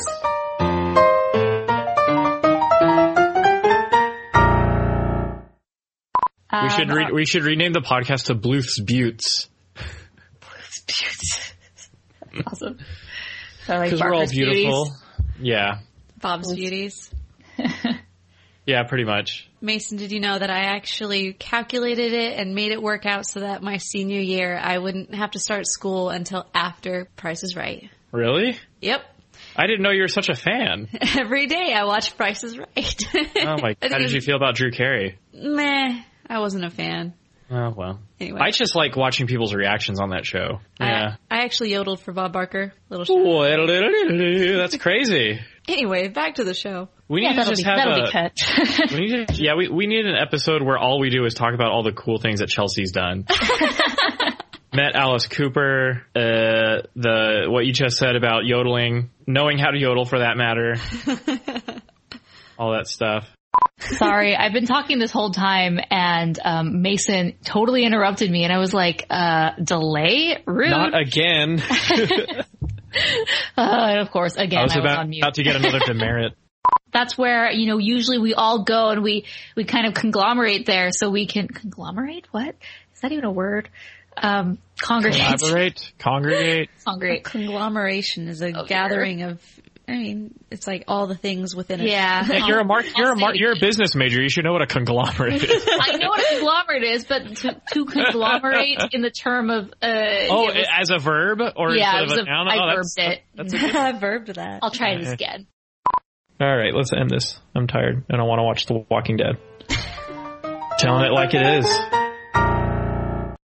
We should re- we should rename the podcast to Bluth's Buttes. Bluth's Buttes. Awesome. Because like we're all beautiful. Beauties. Yeah. Bob's Beauties. Yeah, pretty much. Mason, did you know that I actually calculated it and made it work out so that my senior year I wouldn't have to start school until after Price is Right? Really? Yep. I didn't know you were such a fan. Every day I watch Price is Right. Oh my! How did you feel about Drew Carey? Meh. I wasn't a fan. Oh, well. Anyway. I just like watching people's reactions on that show. Yeah. I, I actually yodeled for Bob Barker. Little show. That's crazy. Anyway, back to the show. We need yeah, to just be, have that'll a, be cut. we need to, yeah, we, we need an episode where all we do is talk about all the cool things that Chelsea's done. Met Alice Cooper, uh, the, what you just said about yodeling, knowing how to yodel for that matter. All that stuff. Sorry, I've been talking this whole time, and um, Mason totally interrupted me, and I was like, uh, delay? Rude. Not again. uh, and of course, again, I was, I was about, on mute. about to get another demerit. That's where, you know, usually we all go and we, we kind of conglomerate there so we can, conglomerate? What? Is that even a word? Um, congregate. Collaborate? Congregate? Congregate. A conglomeration is a oh, gathering of, I mean, it's like all the things within it. Yeah. Hey, you're a mar- you're a mar- you're a business major. You should know what a conglomerate is. I know what a conglomerate is, but to, to conglomerate in the term of uh oh, you know, as a verb or yeah, instead of a noun? I oh, verbed that's, it. That's a good I verbed that. I'll try this again. All right, let's end this. I'm tired and I want to watch The Walking Dead. Telling it like it is.